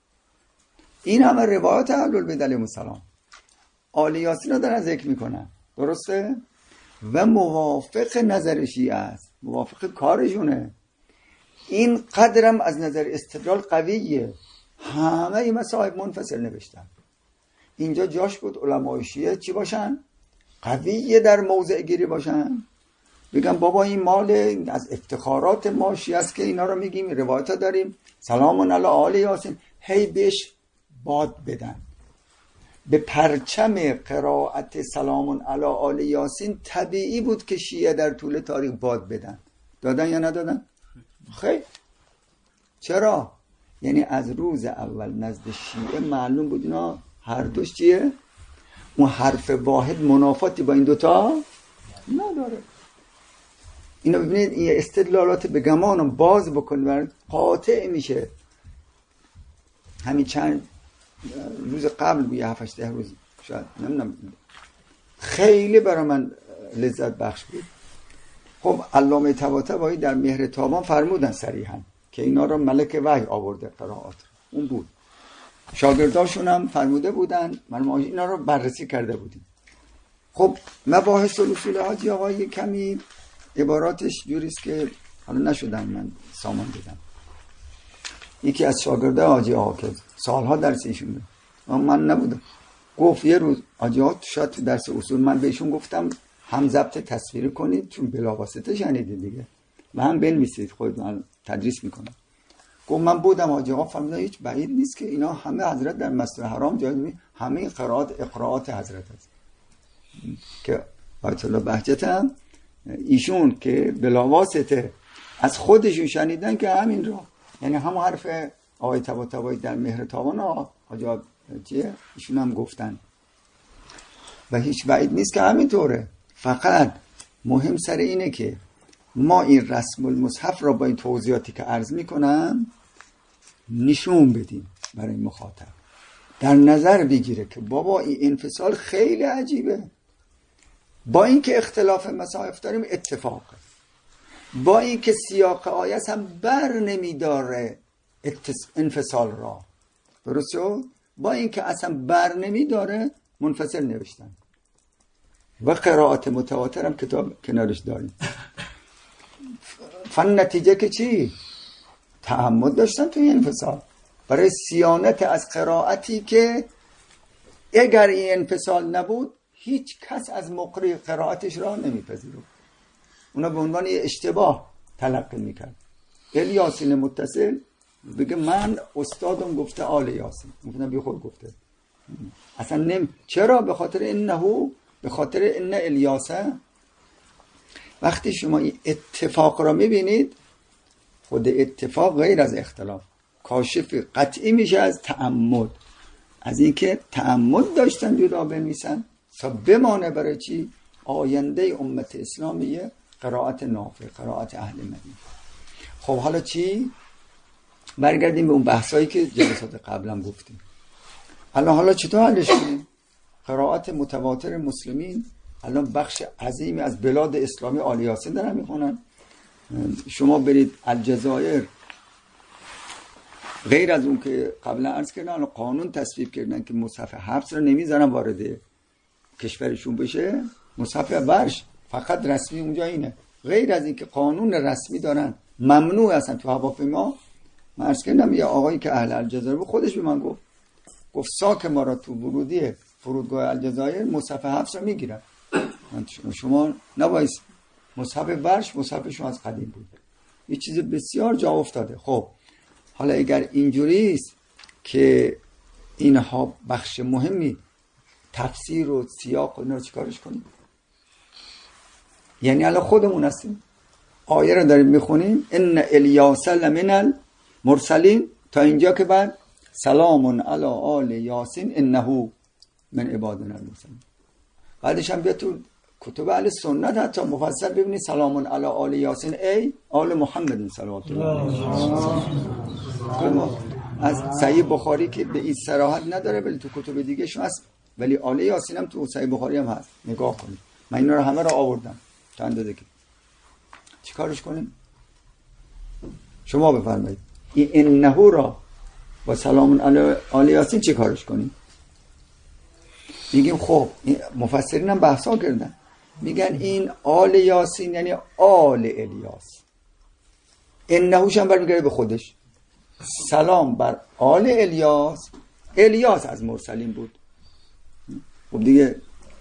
این همه روایات اهل‌البیت علیهم السلام آل یاسین رو دارن ذکر میکنن. درسته؟ و موافق نظر شیعه است، موافق کارشونه. این قدرم از نظر استدلال قویه. همه این مصائب منفصل نوشتن. اینجا جاش بود علمای شیعه چی باشن؟ قویه در موضع گیری باشن، بگم بابا این مال از افتخارات ما شیعه است که اینا رو میگیم، روایت ها داریم، سلام علی آل یاسین، هی بهش باد بدن. به پرچم قرائت سلام علی آل یاسین طبیعی بود که شیعه در طول تاریخ باد بدن. دادن یا ندادن؟ خیلی. چرا؟ یعنی از روز اول نزد شیعه معلوم بود اینا هر دوش چیه؟ اون حرف واحد منافاتی با این دوتا نداره. اینا ببینید این استدلالات به گمانم باز بکنید قاطع میشه. همین چند روز قبل بود، 7-8 روز شاید، نمیدونم، خیلی برای من لذت بخش بود. خب علامه طباطبایی در مهر تابان فرمودن صریحا که اینا رو ملک وحی آورده قرائات، اون بود. شاگرداشون هم فرموده بودن، ما اینا رو بررسی کرده بودیم. خب مباحث و اصول حاجی آقای کمی عباراتش جوریست که حالا نشدن من سامان بدم. یکی از شاگرده حاجی آقا که سالها درس ایشون بود، من نبودم، گفت یه روز حاجی آقا شاید تو درس اصول من بهشون گفتم هم ضبط تصویری کنید چون بلاواسطه شنیدید دیگه و هم بنویسید خود من تدریس میکنم. گفت من بودم حاجی آقا فرمودن هیچ بعید نیست که اینا همه حضرت در مسجد حرام جای همه اقراءات حضرت هست که آیت الله بهجت هم ایشون که بلاواسطه از خودشون شنیدن که همین رو، یعنی همون حرف آقای طباطبایی در مهر تابان حاجی چیه ایشون هم گفتن و هیچ بعید نیست که همینطوره. فقط مهم سر اینه که ما این رسم المصحف را با این توضیحاتی که عرض میکنم نشون بدیم برای مخاطب، در نظر بگیره که بابا این انفصال خیلی عجیبه. با اینکه اختلاف مصاحف داریم اتفاقه، با اینکه سیاق آیت هم بر نمیداره انفصال را، درست شد؟ با اینکه اصلا بر نمیداره منفصل نوشتن و قرائت متواتر هم کتاب کنارش داریم. فن نتیجه که چی؟ تعمد داشتن توی انفصال برای صیانت از قرائتی که اگر این انفصال نبود هیچ کس از مقری قرائتش را نمیپذیرد، اونا به عنوان یه اشتباه تلقی میکرد. الیاسین متصل بگه من استادم گفته آل یاسین، گفتن بی خود گفته اصلا چرا؟ به خاطر انه، به خاطر ان الیاسه. وقتی شما این اتفاق را میبینید خود اتفاق غیر از اختلاف کاشف قطعی میشه از تعمد، از اینکه تعمد داشتن جدا بنویسن تا بمانه برای چی؟ آینده امت اسلامیه قرائت نافع، قرائت اهل مدینه. خب حالا چی؟ برگردیم به اون بحثایی که جلسات قبلا گفتیم. حالا چطور حلش کنیم؟ قرائت متواتر مسلمین الان بخش عظیمی از بلاد اسلامی آل یاسین دارن میخونن. شما برید الجزایر، غیر از اون که قبلا عرض کردن قانون تصویب کردن که مصحف حفظ رو نمیذارن وارد کشورشون بشه، مصحف ورش فقط رسمی اونجا اینه. غیر از این که قانون رسمی دارن ممنوع هستن تو هواپیما. من عرض کردم یه آقایی که اهل الجزایر بود خودش به من گفت ساک ما را تو ورودی فرودگاه الجزایر مصحف حفظ رو میگیرن. شما نباید مصحف ورش مصحفشون از قدیم بود، یه چیز بسیار جا افتاده. خب حالا اگر اینجوریست که اینها بخش مهمی تفسیر و سیاق و اینا رو چیکارش کنیم؟ یعنی الان خودمون هستیم آیه رو داریم میخونیم ان الیاس لمن المرسلین تا اینجا که بعد سلام علی آل یاسین انه من عبادنا المرسلین. بعدش هم بیا تو کتب اهل سنت حتی مفصل ببینید سلام علی آل یاسین ای آل محمد صلوات الله علیه. از صحیح بخاری که به این صراحت نداره ولی تو کتب دیگه شون هست، ولی آل یاسین هم تو صحیح بخاری هم هست. نگاه کنید، من اینا رو همه رو آوردم تا اندازه که چی کارش کنیم؟ شما بفرمایید این انه را با سلام علی آل یاسین چی کارش کنیم؟ میگیم خب مفسرین هم بحثا کردن، میگن این آل یاسین یعنی آل الیاس، انهوش هم برمیگرده به خودش. سلام بر آل الیاس، الیاس از مرسلین بود. خب دیگه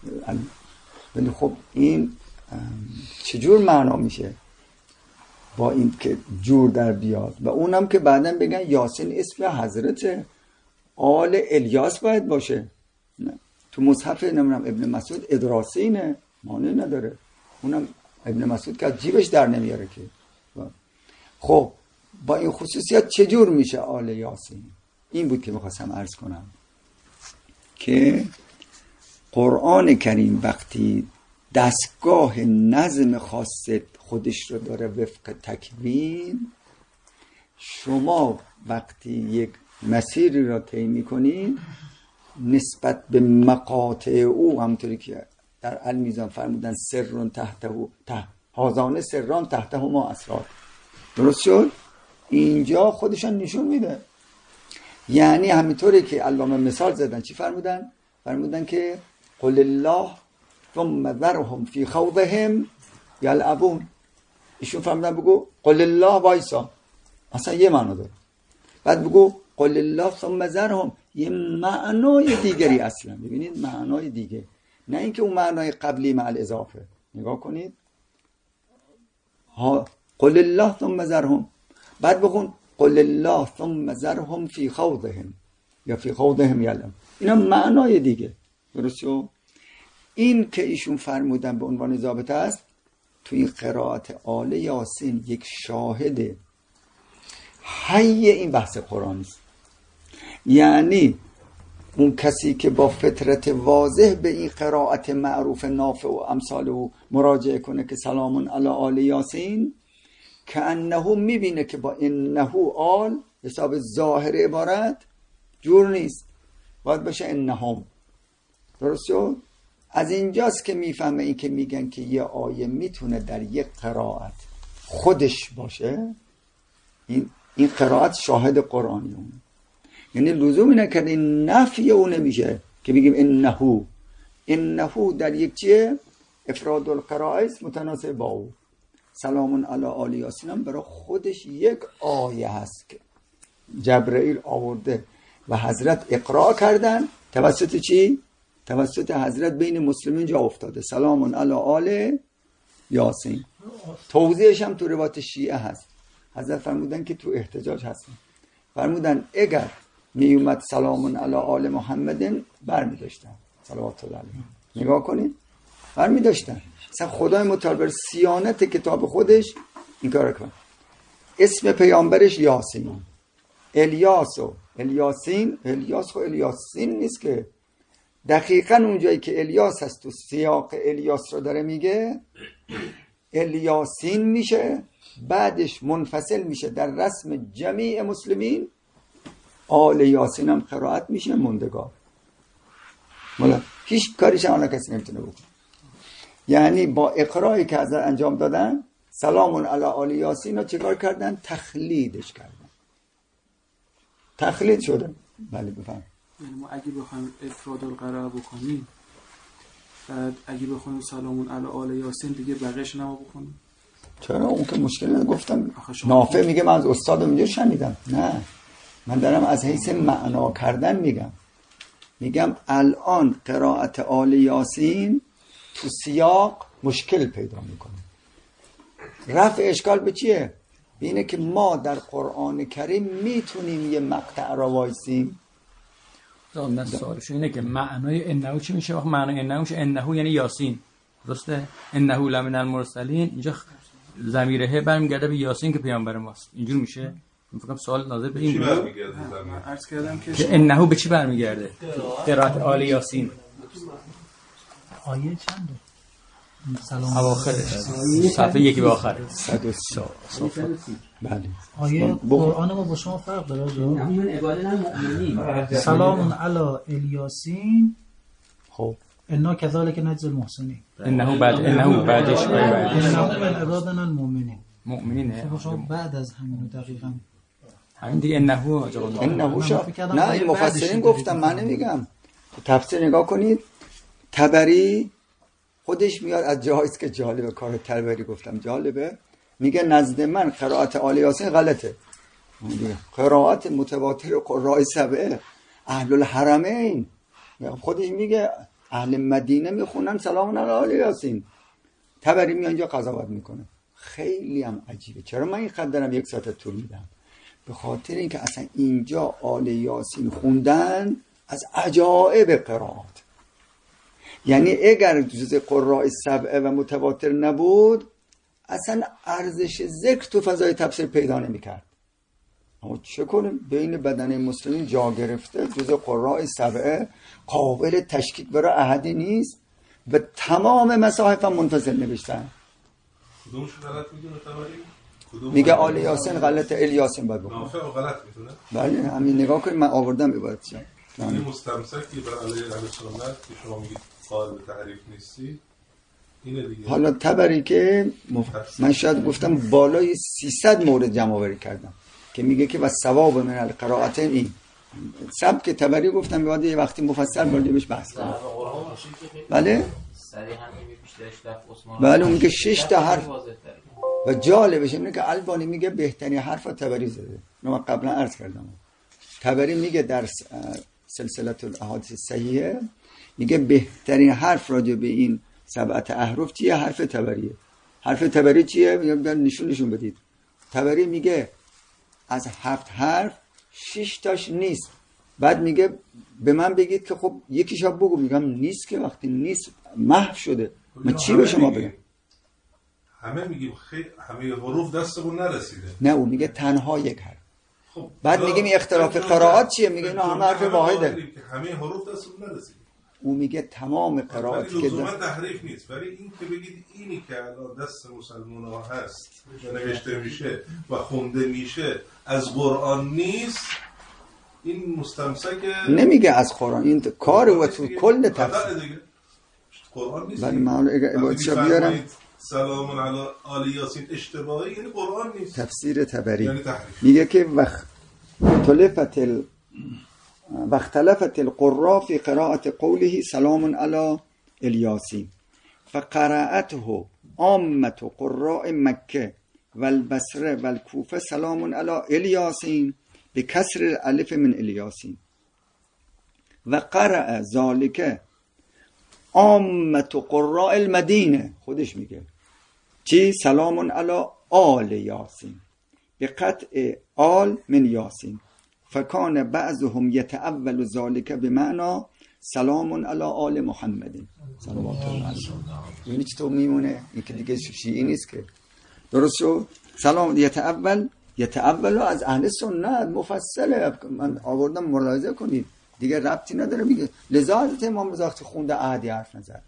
ولی خب این چجور معنا میشه با این که جور در بیاد؟ و اونم که بعداً بگن یاسین اسم حضرت آل الیاس باید باشه. نه تو مصحف نمیدونم ابن مسعود ادراسینه، معنی نداره. اونم ابن مسعود که از جیبش در نمیاره که. خب با این خصوصیت چجور میشه آل یاسین؟ این بود که میخواستم عرض کنم که قرآن کریم وقتی دستگاه نظم خاص خودش رو داره وفق تکوین، شما وقتی یک مسیری را طی میکنید نسبت به مقاطع او، همونطوری که در المیزان فرمودن سرون تحته هازانه سران تحته ما اسرار، درست شد؟ اینجا خودشان نشون میده. یعنی همینطوری که علامه مثال زدن چی فرمودن؟ فرمودن که قل الله ثم ذرهم فی خوضهم یلعبون. ایشون فرمودن بگو قل الله وایسا، اصلا یه معنا داره. بعد بگو قل الله ثم ذرهم، یه معنای دیگری اصلا. ببینید معنای دیگه، نه اینکه اون معنای قبلی مع الاضافه. نگاه کنید قل الله ثم ذرهم، بعد بخون قل الله ثم ذرهم فی خوضهم یا فی خوضهم یلعبون. اینا معنای دیگه، درست شد؟ این که ایشون فرمودن به عنوان ضابطه است تو این قرائت آل یاسین یک شاهد حی این بحث قرآن است. یعنی اون کسی که با فطرت واضح به این قرائت معروف نافع و امثال او مراجعه کنه که سلام علی آل یاسین، که انه میبینه که با انه آل حساب ظاهر عبارت جور نیست، باید باشه انهم. درست شد؟ از اینجاست که میفهمه این که میگن که یه آیه میتونه در یک قرائت خودش باشه، این قرائت شاهد قرآنی اونه. یعنی لزومی نکرده این نفی اونه میشه که بگیم انهو در یک چیه افراد القرائه متناسب با او. سلام علی آل یاسین هم برای خودش یک آیه هست که جبرئیل آورده و حضرت اقرا کردن توسط چی؟ توسط حضرت بین مسلمین جا افتاده. سلام علی آل یاسین. توضیحش هم تو روایت شیعه هست. حضرت فرمودن که تو احتجاج هستن، فرمودن اگر میومد سلام علی آل محمدن برمی داشتن صلوات الله علیه. نگاه کنید برمی داشتن. اصلا خدای متعال بر صیانت کتاب خودش این کار کنه. اسم پیامبرش یاسین. الیاس و الیاسین، الیاس و الیاسین نیست که. دقیقاً اونجایی که الیاس هست تو سیاق الیاس رو داره میگه الیاسین میشه، بعدش منفصل میشه در رسم جمیع مسلمین، آل یاسین هم قرائت میشه موندگار. مالا هیچ کاریش هم کسی نمیتونه بکنه. یعنی با اقرایی که از انجام دادن سلام علی آل یاسین رو چیکار کردن؟ تخلیدش کردن. تخلید شده. بله بفهم. یعنی ما اگه بخوایم افراد القرار بکنیم، بعد اگه بخوایم سلام علی آل یاسین دیگه بقیه‌اش نما بکنیم. چرا؟ اون که مشکل گفتم. نافع میگه من از استادم اینجور شنیدم. نه، من دارم از حیث معنا کردن میگم. میگم الان قرائت آل یاسین تو سیاق مشکل پیدا میکنه. رفع اشکال به چیه؟ به اینه که ما در قرآن کریم میتونیم یه مقطع را وایسیم. من سوالش اینه که معنای انه چی میشه؟ وقت معنای انه میشه انه یعنی یاسین، درسته؟ انه لمن المرسلین، اینجا ضمیره برمیگرده به یاسین که پیامبر ماست. اینجور میشه؟ من فکرم سوال ناظر به این بود. عرض کردم که انه به چی برمیگرده؟ قرائت آل یاسین. آیه چنده؟ سلام اواخرش صفحه یکی به آخر 130. بله. آیه قرآن ما با شما فرق داره؟ همون عبادت المؤمنین. سلام علی الیاسین. خب انا كذلك نجزي المحسنين. انه بعدش انه من عبادنا المؤمنین. مؤمنینه. شما بعد از همون دقیقاً همین دیگه انه شد. نه این مفسرین گفتم، من نمیگم. تفسیر نگاه کنید. طبری خودش میاد از جاییست که جالبه، کار طبری گفتم جالبه، میگه نزد من قرائت آل یاسین غلطه. قرائت متواتر قراء سبعه اهل الحرمین، خودش میگه اهل مدینه میخونن سلام علی آل یاسین. طبری میاد اینجا قضاوت میکنه. خیلی هم عجیبه. چرا من این قدرم یک ساعت طول میدم؟ به خاطر اینکه اصلا اینجا آل یاسین خوندن از عجائب قرائت. یعنی اگر جزء قراء سبعه و متواتر نبود اصلا ارزش ذکر تو فضای تفسیر پیدا نمی‌کرد. اما چه کنیم؟ بین بدن مسلمین جا گرفته، جزء قراء سبعه، قابل تشکیک برای احدی نیست، به تمام مصاحف هم منفصل نوشتن. کدومش غلط میدونه طبری؟ میگه آل یاسین غلط، الیاسین باید بکنه. نافع غلط میدونه؟ بله همین نگاه کنید، من آوردم عبارتش. این مستمسکی بر علیه اهل سنت که شما میگید قائل به تحریف نیستی، اینه دیگه. حالا طبری که من شاید گفتم بالای 300 مورد جمع آوری کردم که میگه که و ثواب من القرائت این سبک طبری گفتم بعد یه وقتی مفصل بهش بحث کنم. بله بله اون که 6 تا حرف و جالبش اینه که البانی میگه بهترین حرف طبری زده. من قبلا عرض کردم طبری میگه در سلسله الاحادیث صحیحه میگه بهترین حرف راجع به این سبعت احرف چیه؟ حرف طبریه. حرف طبری چیه؟ نشون بدید. طبری میگه از 7 حرف 6 تاش نیست. بعد میگه به من بگید که خب یکیشو بگو. میگم نیست که وقتی نیست محو شده. من چی به شما بگم؟ همه میگیم همه حروف دستمون نرسیده. نه اون میگه تنها یک حرف. خب بعد میگیم اختلاف قرائات چیه؟ میگه اینا همه حرف واحده. همه حروف دستمون نرسیده. او میگه تمام قرائاتی که لزوما تحریف نیست، ولی این که بگید اینی که الان دست مسلمان‌ها هست و نوشته میشه و خونده میشه از قرآن نیست، این مستمسک نمیگه از قرآن، این کار و تو کل تفسیر قرآن نیست. ولی من عبارتشو بیارم سلام علی آل یاسین اشتباهی یعنی قرآن نیست. تفسیر طبری یعنی تحریف. میگه که واختلفت القراء في قراءة قوله سلام على الياسين فقرأته عامة قراء مكة والبصره والكوفة سلام على الياسين بكسر الالف من الياسين وقرأ ذلك عامة قراء المدينة. خودش میگه چی؟ سلام على آل یاسین بقطع آل من یاسین فکان بعضهم یتأول ذلك بمعنى سلام علی آل محمد صلوات الله علیه. یعنی چطور میمونه؟ این که دیگه شیعی نیست که. درست شد؟ سلام یتأول یتأولو از اهل سنت مفصله، من آوردم ملاحظه کنید دیگه ربطی نداره. میگه لذا حضرت امام رضا وقتی خونده عهدی حرف نزد.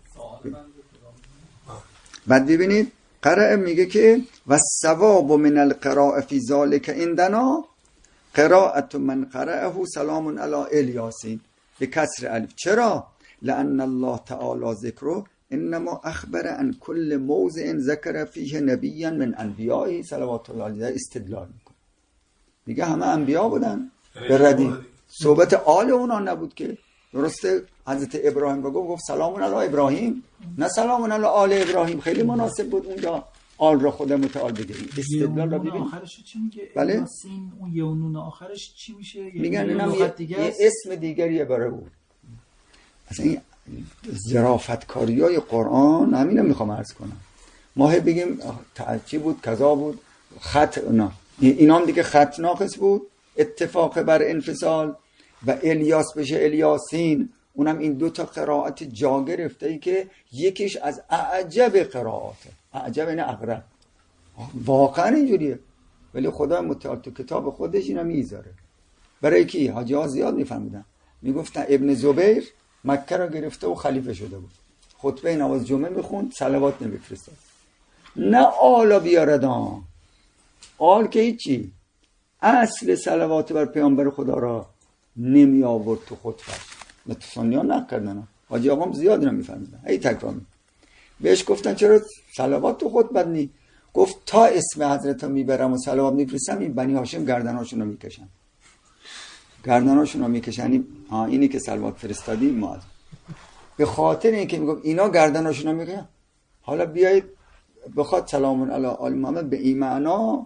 بعد ببینید قرأ میگه که والثواب من القراء فی ذلک عندنا قراءة من قرأه سلام علی الیاسین بکسر الف. چرا؟ لأن الله تعالی ذکره انما اخبر عن كل موضع ذکر فیه نبیا من انبیائه صلوات الله علیه. استدلال میکنه، میگه همه انبیا بودن به ردی، صحبت آل اونا نبود که. درسته حضرت ابراهیم گفت سلام علی ابراهیم، نه سلام علی آل ابراهیم. خیلی مناسب بود اونجا آل را خود متعال بگیریم. استدلال را ببینیم. آخرش چی میگه؟ بله؟ اون یونون آخرش چی میشه؟ میگن اینم یه اسم دیگریه برای او. اصلا این ظرافتکاریای قرآن همینو میخوام عرض کنم. ما بگیم چی بود کذا بود خط نه، اینا هم دیگه خط ناقص بود، اتفاق بر انفصال. و الیاس بشه الیاسین، اونم این دو تا قرائت جا گرفته ای که یکیش از اعجب قرائاته. اعجب این اغرب، واقعا اینجوریه، ولی خدا متعال تو کتاب خودش اینا میذاره. برای کی؟ حاجی ها زیاد میفهمیدن، میگفتن ابن زبیر مکه را گرفته و خلیفه شده بود، خطبه نماز جمعه میخوند، صلوات نمیفرستاد. نه آلا بیاردان، آل که هیچی، اصل صلوات بر پیامبر خدا را نمی آورد تو خطبه. نه تو سنیان نکردن، حاجی آقام زیاد نمیفهمیدن، هی تکرار می. بهش گفتن چرا صلوات تو خطبه نی؟ گفت تا اسم حضرت رو میبرم و صلوات میفرستم این بنی هاشم گردناشون رو میکشن، گردناشون رو میکشن. اینی که صلوات فرستادیم ما به خاطر اینکه میگم اینا گردناشون رو میکشن. حالا بیایید بخواد سلام علی آل محمد به این معنا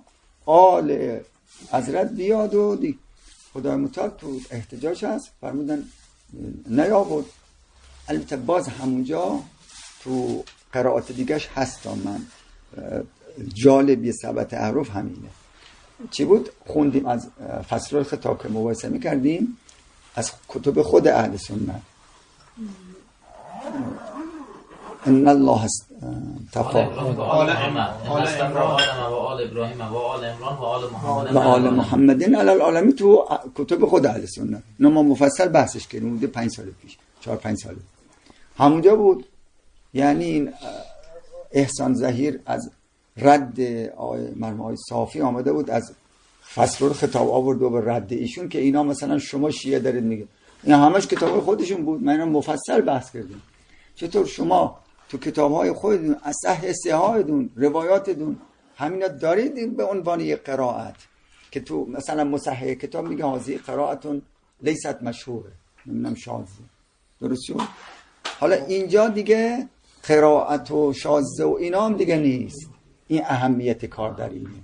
آل حضرت بیاد و دی خدای متعال تو احتجاج هست فرمودن نیاورد. البته باز همونجا تو قرائات دیگهش هست، من جالب یه ثبت احرف همینه. چی بود؟ خوندیم از فصل الخطاب که مباحثه میکردیم از کتب خود اهل سنت. ان الله تفاهم آل ابراهیم و آل عمران و آل محمد و آل محمدین علی العالمین تو کتب خود اهل سنت. نه ما مفصل بحثش کردیم بوده 5 سال پیش، 4-5 سال همونجا بود. یعنی این احسان ظهیر از رد مرحوم آقای صافی آمده بود از فصل الخطاب آورد و به رد ایشون که اینا مثلا شما شیعه دارید میگه، این همش کتاب خودشون بود. من اینا مفصل بحث کردیم چطور شما تو کتاب‌های خودتون اصح استحایتون روایاتتون همینا دارید به عنوان یک قرائت که تو مثلا مصحح کتاب میگه هذه قرائتون لیست مشهوره، نمیدونم شاذ، درست شد؟ حالا اینجا دیگه قرائت و شاذ و اینا هم دیگه نیست. این اهمیت کار در اینه.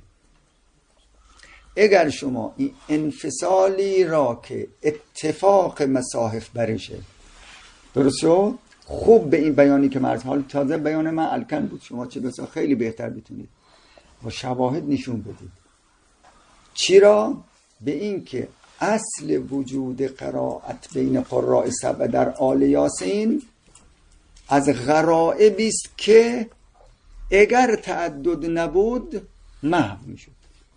اگر شما این انفصالی را که اتفاق مصاحف برشه، درست شد؟ خوب به این بیانی که مرز حال تازه بیان من الکن بود، شما چه بسا خیلی بهتر بتونید با شواهد نشون بدید. چرا؟ به این که اصل وجود قرائت بین قراء سبع در آل یاسین از غرائبی است که اگر تعدد نبود محو میشد،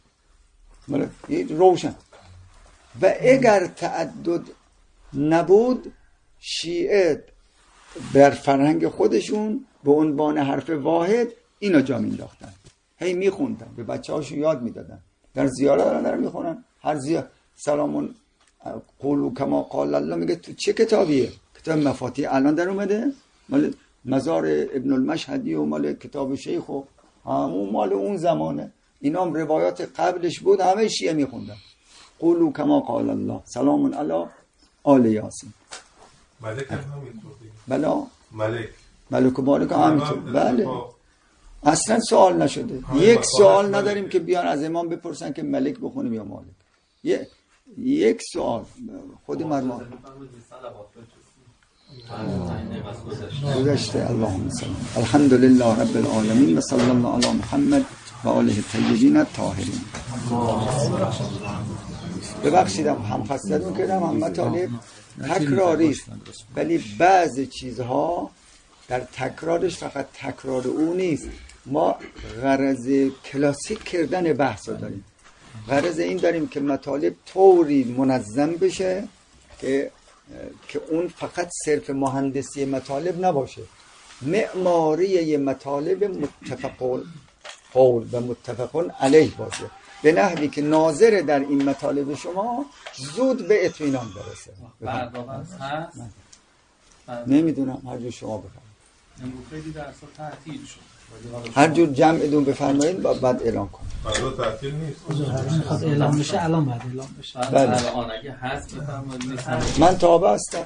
روشن. و اگر تعدد نبود شیعه بر فرهنگ خودشون به عنوان حرف واحد اینو جا مینداختن، هی میخوندن، به بچه هاشون یاد میدادن، در زیارت دارن میخونن. هر سلامون قولو کما قال الله میگه تو چه کتابیه؟ کتاب مفاتیح الان در اومده، مال مزار ابن المشهدی و مال کتاب شیخ و همون مال اون زمانه. اینا هم روایات قبلش بود، همه شیعه میخوندن. قولو کما قال الله سلام علی آل یاسین. ملک هم همینطور دیگه. بلا ملک و مالک هم همینطور. بله اصلا سوال نشده. یک سوال نداریم که بیان از امام بپرسن که ملک بخونیم یا مالک. یک سوال خود مرمان گذشته. اللهم صل الحمدلله رب العالمین و صلی الله علی محمد و آله الطیبین الطاهرین. ببخشیدم هم خستتون کردم، هم مطالب تکراری است، ولی بعضی چیزها در تکرارش فقط تکرار او نیست. ما غرض کلاسیک کردن بحث رو داریم، غرض این داریم که مطالب طوری منظم بشه که اون فقط صرف مهندسی مطالب نباشه، معماری مطالب متفق قول و متفق علیه باشه، به نحوی که ناظر در این مطالب شما زود به اطمینان برسه. بردابست هست؟ نمیدونم، هر جور شما بفرمایید. امروز خیلی درسا تعطیل شد. هر جور جمعتون بفرمایید بعد اعلام کنید. فردا تعطیل نیست. میخواد اعلام بشه الان بعد اعلام بشه. بله. الان اگه هست بفرمایید. من تابع هستم.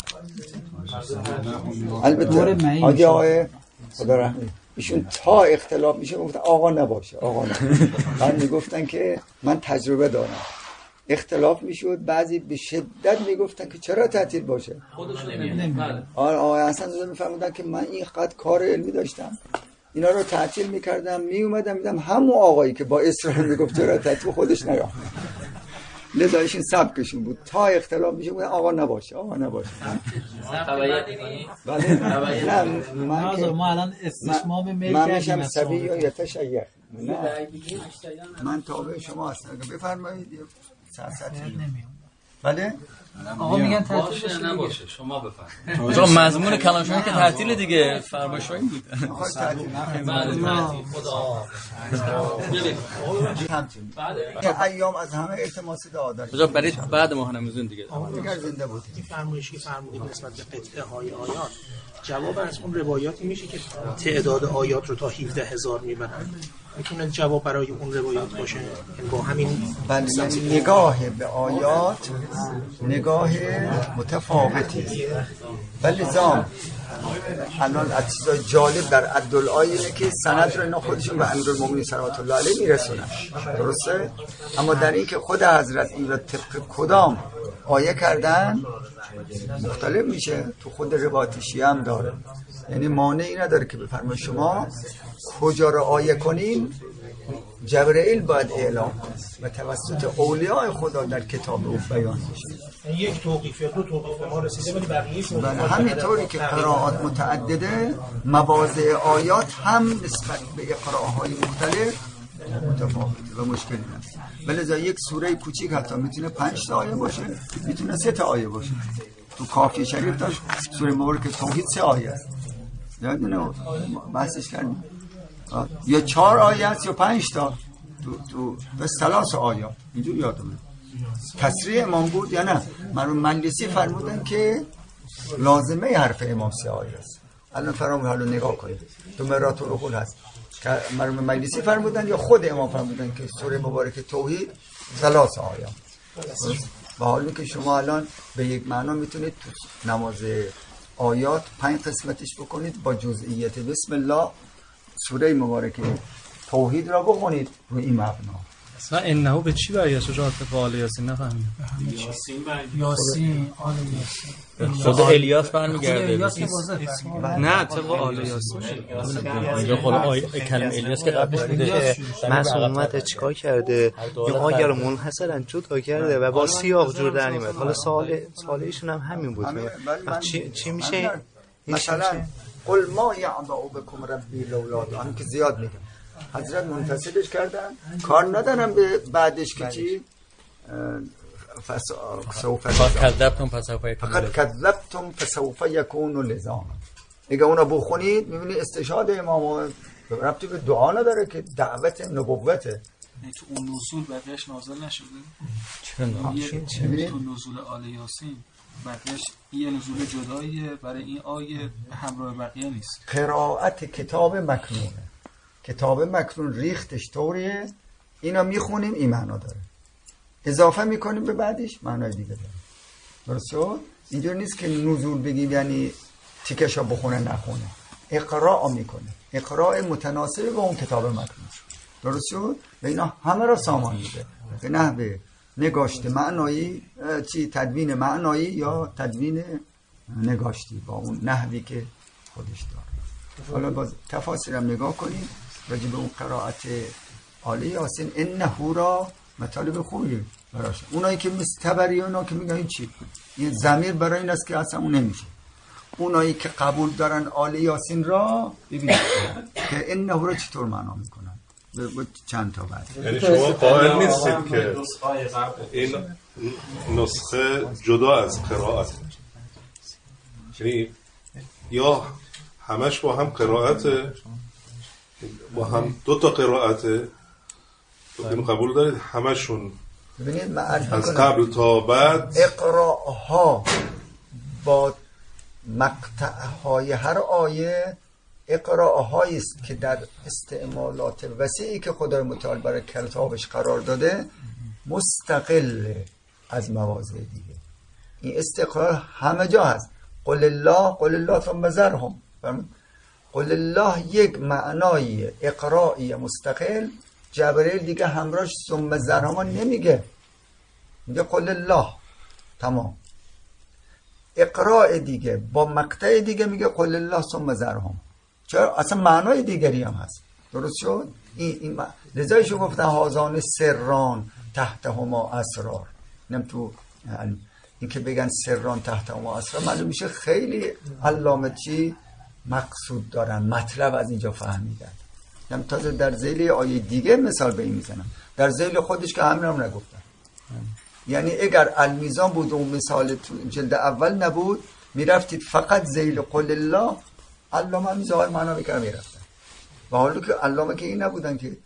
البته آقای خدا رحمه ایشون تا اختلاف میشه گفتن آقا نباشه، آقا نباشه. من میگفتن که من تجربه دارم، اختلاف میشد بعضی به شدت میگفتن که چرا تعطیل باشه. خودشون نمیدونن. آقای حسن زاده میفهمیدن که من اینقدر کار علمی داشتم، اینا رو تعطیل میکردم، میومدم میدم همون آقایی که با اصرار میگفت چرا تعطیل خودش نرفت. لذا ایشون سبکشون بود تا اختلاف میشه بودن آقا نباشه، آقا نباشه. بله نه من که ما الان استشمام میل من کردیم میشم سبی یا یتشیخ. نه من تابع شما هستم، بفرمایید. بله آقا میگن تعطیل باشه نباشه شما بفرمایید. آقا مضمون کلام شما که تعطیل دیگه فرمایشایی بود. میخواد تعطیل خدا همچنین این ایام از همه التماس دعا داریم. برای بعد ماه رمضان دیگه دیگر زنده بود. این فرمایشی فرمودید نسبت به قطعه های آیات، جواب از اون روایاتی میشه که تعداد آیات رو تا 17000 میبرن، میتونه جواب برای اون روایات باشه با همین. بله یعنی نگاه به آیات نگاه متفاوتی. ولی لزام الان از چیزای جالب در عدالآیه اینه که سند رو اینا خودشون به امیرالمومنین صلوات الله علیه میرسونن، درسته؟ اما در این که خود حضرت این رو طبق کدام آیه کردن مختلف میشه. تو خود روایت شیعه هم داره، یعنی مانعی نداره که بفرمایید شما کجا رو آیه کنین جبرئیل باید اعلام کنه و توسط اولیاء خدا در کتاب او بیان میشه. یک توقیف یا دو توقیف ما رسیده ولی بقیه‌اش همینطوری که قرائات متعدده، مواضع آیات هم نسبت به اقراءهای مختلف متفاوته و مشکلی نیست. ولذا یک سوره کوچیک حتی میتونه 5 تا آیه باشه، میتونه 3 تا آیه باشه. تو کافی شریف داشت سوره مبارکه توحید 3 آیه است، یادونه بحثش کردیم، یا 4 آیه است یا 5 تا تو بس 3 آیات اینجور یادمه. تصریح امام بود یا نه؟ مرحوم مجلسی فرمودن که لازمه حرف امام 3 آیه است. الان فرامو حالو نگاه کنید تو مرات العقول هست که مرحوم مجلسی فرمودن یا خود امام فرمودن که سوره مبارکه توحید 3 آیه. با حالی که شما الان به یک معنا میتونید تو نماز آیات 5 قسمتش بکنید با جزئیات بسم الله سوره مبارکه توحید را بخونید روی این مبنا. اصلا انه به چی برگشت جو طبق آل یاسین نفهمیدم. یاسین آل یاسین خود الیاس برمیگرده. نه طبق آل یاسین. اینجا خود کلمه الیاس که قبلش بوده. معصومیت چیکار کرده؟ این آیه رو منحصرا جدا کرده و با سیاق جور در میاد. حالا سوال ایشون هم همین بود. چی میشه؟ مثلا قل ما یعبأ بکم ربی لولا دعاء که زیاد میگم. حضرت منفصلش کردن، کار ندارم به بعدش که چی کذبتم فسوف یکون لزاما. اگه اونا بخونید میبینی استشهاد امام ربطی به دعا نداره که دعوت نبوته. تو اون نزول بقیهش نازل نشده؟ چرا؟ تو نزول آل یاسین بقیهش یه نزول جداییه، برای این آیه همراه بقیه نیست. قرائت کتاب مکنونه، کتاب مکنون ریختش طوریه، اینا میخونیم این معنا داره، اضافه میکنیم به بعدش معنای دیگه داره. درست شد؟ اینجور نیست که نزول بگیم یعنی تیکشا بخونه نخونه، اقراء میکنه، اقراء متناسب با اون کتاب مکنون. درست شد؟ و اینا همه را سامان میده به نحوه نگاشته معنایی، تدوین معنایی یا تدوین نگاشتی با اون نحوی که خودش داره. حالا باز تفاسیر هم نگاه کنید راجع به اون قرائت آل یاسین. انه را مطالب خوبی براش. اونایی که مثل تبری اونا که میگن این چی؟ این ضمیر برای این است که اصلا اون نمیشه. اونایی که قبول دارن آل یاسین را ببینید که انه را چطور معنا میکنن. چند تا بعد. یعنی شما قائل نیستید که این نسخه جدا از قرائت، یعنی یا همش با هم قرائته، با هم دو تا قرائته، اینو قبول دارید؟ همشون ببینید از قبل تا بعد اقراها با مقطعهای هر آیه اقراهایی است که در استعمالات وسیعی که خدای متعال برای کتابش قرار داده مستقل از مواضع دیگه. این استقرار همه جا هست. قل الله ثم ذرهم. قل الله یک معنای اقرایی مستقل، جبرئیل دیگه همراهش ثم ذرهم نمیگه، میگه قل الله تمام. اقراء دیگه با مقطع دیگه میگه قل الله ثم ذرهم. چرا؟ اصلا معنای دیگری هم هست. درست شد؟ این لذایشو گفتن هازان سران تحتهما اسرار. نم تو این که بگن سران تحتهما اسرار معلوم میشه خیلی علامه چی مقصود دارن، مطلب از اینجا فهمیدن. نم تازه در ذیل آیه دیگه مثال به این میزنم، در ذیل خودش که همین هم نگفتن. یعنی اگر المیزان بود اون مثال جلد اول نبود میرفتید فقط ذیل قل الله، علامه هم ظاهر معنا بکرم میرفتن. و حالا که علامه که این نبودن که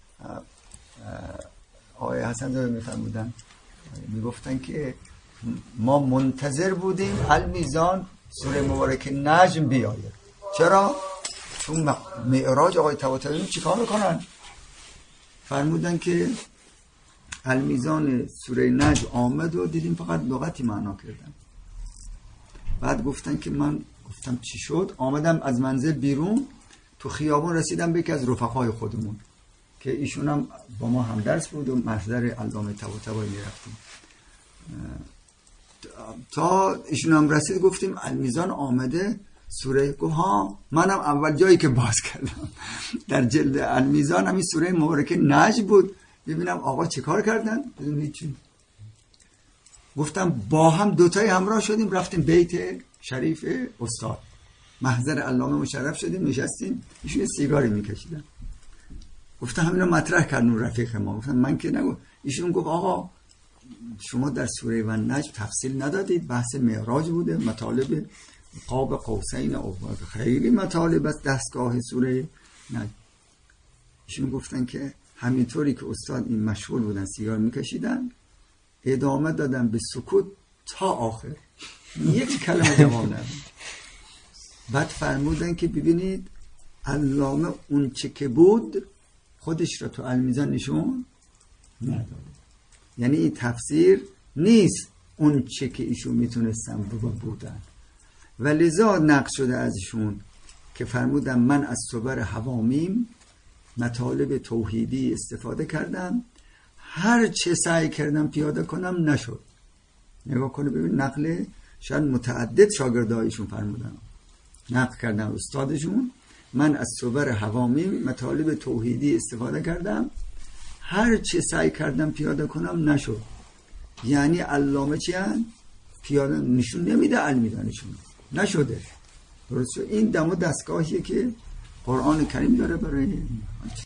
آقای حسن زاده میفرمودن، میگفتن که ما منتظر بودیم المیزان سوره مبارکه نجم بیاید. چرا؟ چون معراج آقای طباطبایی چیکار میکنن؟ فرمودن که المیزان سوره نجم آمد و دیدیم فقط لغتی معنا کردن. بعد گفتن که من گفتم چی شد؟ آمدم از منزل بیرون، تو خیابون رسیدم به یکی از رفقای خودمون که ایشون هم با ما هم درس بود و محضر علامه طباطبایی میرفتیم. تا ایشون هم رسید گفتیم المیزان آمده سوره. گفت ها، منم اول جایی که باز کردم در جلد المیزان همین سوره مبارکه نجم بود، ببینم آقا چه کار کردن؟ بدون هیچی. گفتم با هم دوتایی همراه شدیم رفتیم بیت شریف استاد، محضر علامه مشرف شدیم نشستیم، ایشون سیگاری میکشیدن. گفتم همین رو مطرح کردن رفیق ما. گفتم من که نگو. ایشون گفت آقا شما در سوره و نجم تفصیل ندادید، بحث معراج بوده، مطالب قاب قوسین او خیلی مطالب از دستگاه سوره نجم. ایشون گفتن که همینطوری که استاد این مشغول بودن سیگار میکشیدن ادامه دادن به سکوت تا آخر، یک کلمه جواب ندادن. بعد فرمودن که ببینید علامه اون چه که بود خودش را تو المیزان نشون نداده. یعنی این تفسیر نیست اون چه که ایشون میتونستن بودن. و لذا نقل شده ازشون که فرمودن من از صبر حوامیم مطالب توحیدی استفاده کردم، هر چه سعی کردم پیاده کنم نشد. نگاه کنه ببین، نقل شاید متعدد شاگردایشون فرمودن، نقل کردن استادشون من از صبر حوامیم مطالب توحیدی استفاده کردم، هر چه سعی کردم پیاده کنم نشد. یعنی علامه چی هن؟ پیاده نشون نمیده المیزانشون نشده. درست؟ این دم و دستگاهیه که قرآن کریم داره برای